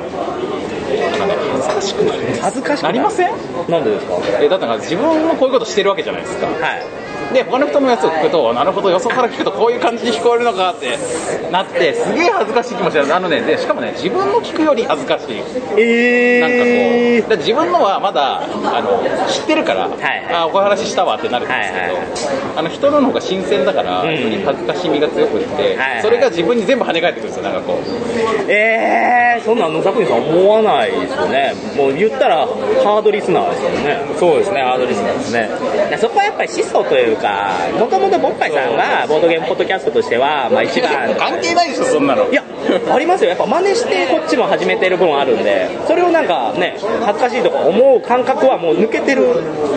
恥ずかしくなる。 恥ずかしくなりません？ なんでですか？ だって自分もこういうことしてるわけじゃないですか。で他の人のやつを聞くと、なるほどよそから聞くとこういう感じに聞こえるのかってなってすげえ恥ずかしい気持ちになる。でしかもね自分の聞くより恥ずかしい。なんかこう自分のはまだ知ってるから、こういう話したわってなるんですけど、人の方が新鮮だからより恥ずかしみが強くって、それが自分に全部跳ね返ってくるんですよ。なんかこうそんな野崎さん思わないですよね。もう言ったらハードリスナーですよね。 そうですね、ハードリスナーですね。 そこはやっぱり思想というか、もともとボッパイさんがボードゲームポッドキャストとしては、まあ一番関係ないでしょそんなの。 いやありますよ。やっぱ真似してこっちも始めてる分あるんで、それをなんかね恥ずかしいとか思う感覚はもう抜けてる。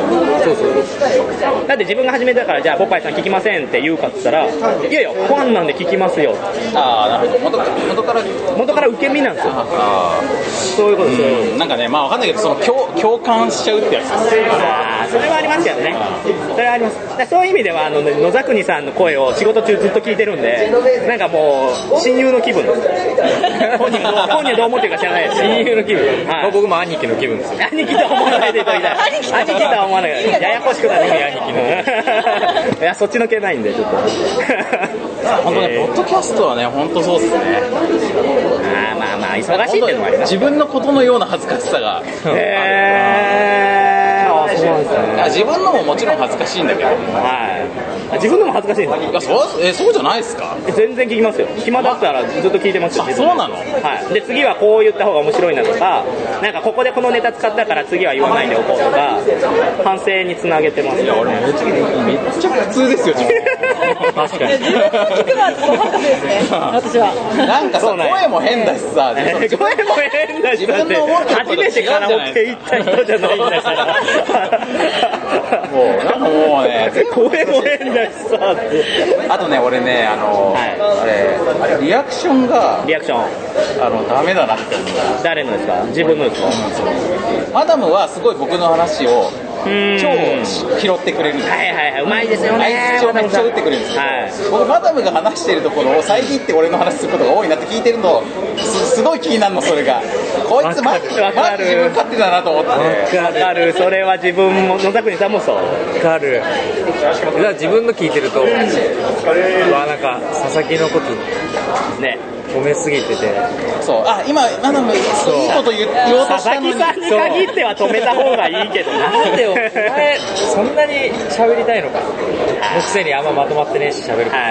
だって自分が始めたからじゃあボッパイさん聞きませんって言うかって言ったら、いやいやファンなんで聞きますよ。 なるほど。 元から受け身なんですよ。そういうことですよ。 なんかね、まあわかんないけどその共感しちゃうってやつです。 それはありますよね。それはあります。そういう意味では野沢国さんの声を仕事中ずっと聞いてるんで、なんかもう親友の気分です。本人はどう思ってるか知らないです。 親友の気分。僕も兄貴の気分ですよ。 兄貴とは思わないでいただきたい。兄貴とは思わないで。ややこしくなるね兄貴の。いやそっちの系ないんでちょっと。 本当ねポッドキャストはね本当そうですね。 まあ忙しいっていうのもあります。 自分のことのような恥ずかしさが。 そうなんですね。 自分のももちろん恥ずかしいんだけど、 自分のも恥ずかしいんですか？ そうじゃないですか？ 全然聞きますよ。暇だったらずっと聞いてますよ。 そうなの？ で次はこう言った方が面白いなとか、なんかここでこのネタ使ったから次は言わないでおこうとか、反省につなげてますよ。 俺めっちゃ普通ですよ。 確かに。 自分の聞くのは恥ずかしいですね。私は。 なんかさ声も変だしさ、 声も変だしさって初めてカラオケ行った人じゃないんだから。 もうね声も変だしさって。 あとね俺ねあれリアクションダメだなって思う。 誰のですか？自分のですか？ マダムはすごい僕の話を超拾ってくれるんです。 うまいですよね。 相槌をめっちゃ打ってくれるんですけど、僕マダムが話してるところを遮って俺の話することが多いなって聞いてるのすごい気になるの。それがこいつマジ自分勝手だなと思って。 わかる。それは自分も野田国さんもそう。わかる。 自分の聞いてるとなんか佐々木のことね褒めすぎてて、 そう今マダムいいこと言おうとしたのに、 佐々木さんに限っては止めた方がいいけどなんでお前そんなに喋りたいのか。のくせにあんままとまってねえし喋るから。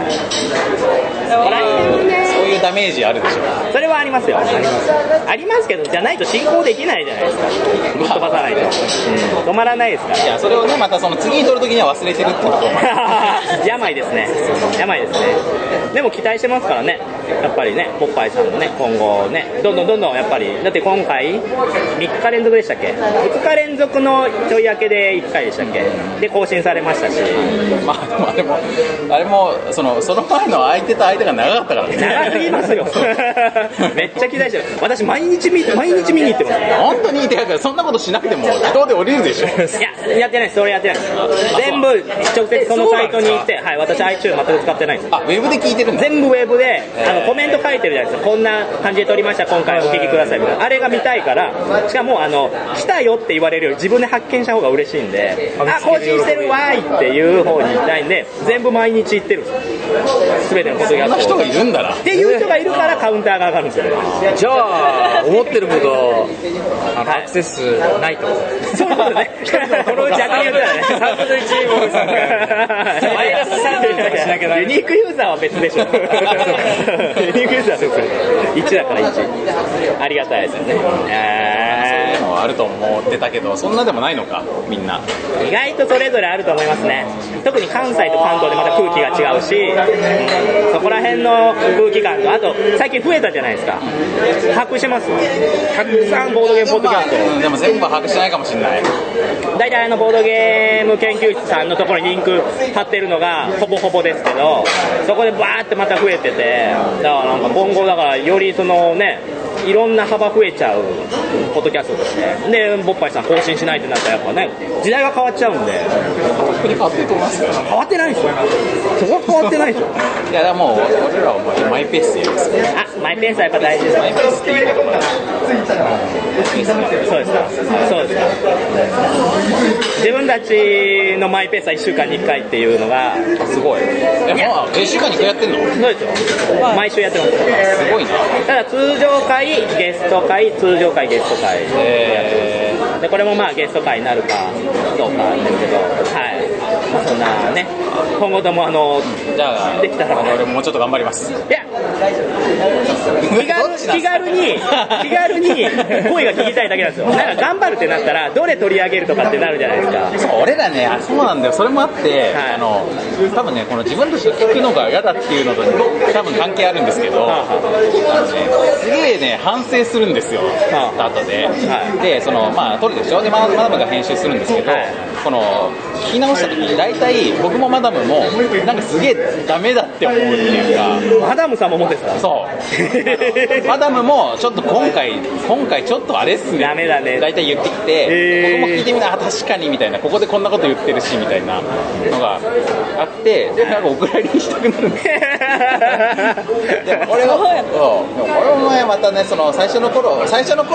そういうダメージあるでしょ。 それはありますよ。ありますけどじゃないと進行できないじゃないですか。ぶっ飛ばさないと、止まらないですから。 いやそれをねまたその次に撮るときには忘れてるってこと病ですね。でも期待してますからね。やっぱりねポッパイさんもね今後ねどんどんやっぱりだって今回3日連続でしたっけ？2日連続のちょい明けで1回でしたっけ？で更新されましたし、 まああれもその前の相手と相手が長かったからね。 長すぎますよめっちゃ期待してる。私毎日見に行ってます。 本当に。そんなことしなくても自動で降りるでしょ。いや、やってないです。それやってないです。全部直接そのサイトに行って、はい、私 iTunes 全く使ってないんです。 あ、ウェブで聞いてるんだ。 全部ウェブでコメント書いてるじゃないですか。こんな感じで撮りました、今回お聞きくださいみたいな。あれが見たいから、しかも来たよって言われるより自分で発見した方が嬉しいんで、あ、更新してるわーいっていう方に行きたいんで、全部毎日行ってるんです。全てのことやって。 そんな人がいるんだな。 っていう人がいるからカウンターが上がるんですよ。 じゃあ思ってるほどアクセスないと。 そういうことね。このうち逆に言ったらね、3分の1もマイナス3しなきゃない。ユニークユーザーは別でしょ。ユニークユーザーはそうですよ。1だから1。ありがたいですよね。 そういうのはあると思ってたけど、そんなでもないのか、みんな。 意外とそれぞれあると思いますね。特に関西と関東でまた空気が違うし、そこら辺の空気感と、あと最近増えたじゃないですか。把握してます？たくさんボードゲームポッドキャスト。 でも全部把握してないかもしれない。 大体ボードゲーム研究室さんのところにリンク貼ってるのがほぼほぼですけど、そこでバーってまた増えてて、だからなんか今後だからよりそのね、いろんな幅増えちゃうポッドキャストとして、でボッパイさん更新しないってなったらやっぱね、時代が変わっちゃうんで。 変わってると思いますよ。 変わってないでしょ。そこは変わってないでしょ。 いや、もう俺らはもうマイペースでやります。 あ、マイペースはやっぱ大事です。マイペースっていうことか。そうですか。そうですか。自分たちのマイペースは1週間に1回っていうのがすごい。1週間に1回やってんの？ そうですよ。毎週やってます。 すごいな。 ただ通常回、ゲスト回、通常回、ゲスト回やってます。でこれもまあゲスト回になるかどうかですけど、はい。まあそんなね、今後ともじゃあできたら俺もうちょっと頑張ります。 いや。気軽に声が聞きたいだけなんですよ。なんか頑張るってなったらどれ取り上げるとかってなるじゃないですか。 そう、俺らね、そうなんだよ。それもあって、はい、多分ね、この自分として聞くのが嫌だっていうのと多分関係あるんですけど、すげえね反省するんですよ。後で、はい、でまあ撮るでしょ。でマダムが編集するんですけど、はい、この聞き直した時に大体僕もマダムもなんかすげえダメだって思うっていうか。 マダムさんも思ってた。 そうマダムもちょっと今回ちょっとあれっすね、 ダメだね大体言ってきて、僕も聞いてみたら確かにみたいな、ここでこんなこと言ってるしみたいなのがあって、でなんかお蔵入りにしたくなるんですよでもこれもねまたね、最初の頃は、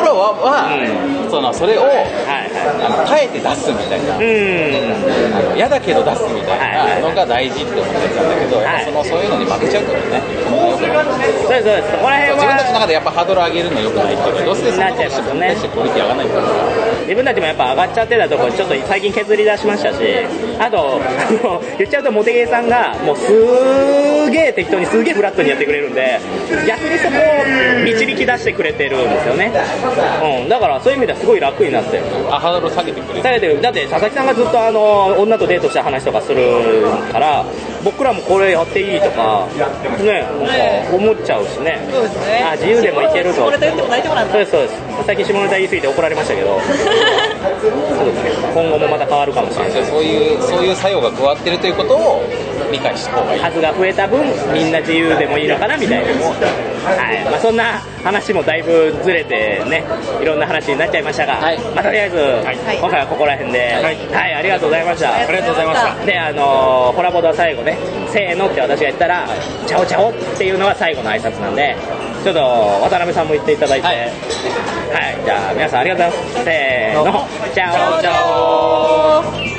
それを、耐えて出すみたいな、嫌だけど出すみたいなのが大事って思ってたんだけど、やっぱそういうのに負けちゃうからね。 そうです。ここら辺は自分たちの中でやっぱハードル上げるの良くないっていうか、どうせそんなことしてもしてクオリティ上がらないから、 自分たちもやっぱ上がっちゃってたところちょっと最近削り出しましたし、あと言っちゃうとモテゲーさんがもうすげえ適当にすげえフラットにやってくれるんで、逆にそこを導き出してくれてるんですよね。だからそういう意味ではすごい楽になってる。 ハードルを下げてくれる。 だって佐々木さんがずっと女とデートした話とかするから、僕らもこれやっていいとかね、思っちゃうしね。 そうですね。 自由でもいけると。 下ネタ言っても大丈夫なんだ。 そうです。最近下ネタ言い過ぎて怒られましたけどそうですね、今後もまた変わるかもしれない。 そういう作用が加わってるということを理解した方がいい。 数が増えた分みんな自由でもいいのかなみたいな、はい。そんな話もだいぶずれてね、いろんな話になっちゃいましたが、はい、とりあえず、今回はここら辺で、はいありがとうございました。 ありがとうございました。 でホラボドは最後ね、せーのって私が言ったらチャオチャオっていうのが最後の挨拶なんで、ちょっと渡辺さんも言っていただいて、はい、じゃあ皆さんありがとうございます。せーの、チャオチャオ。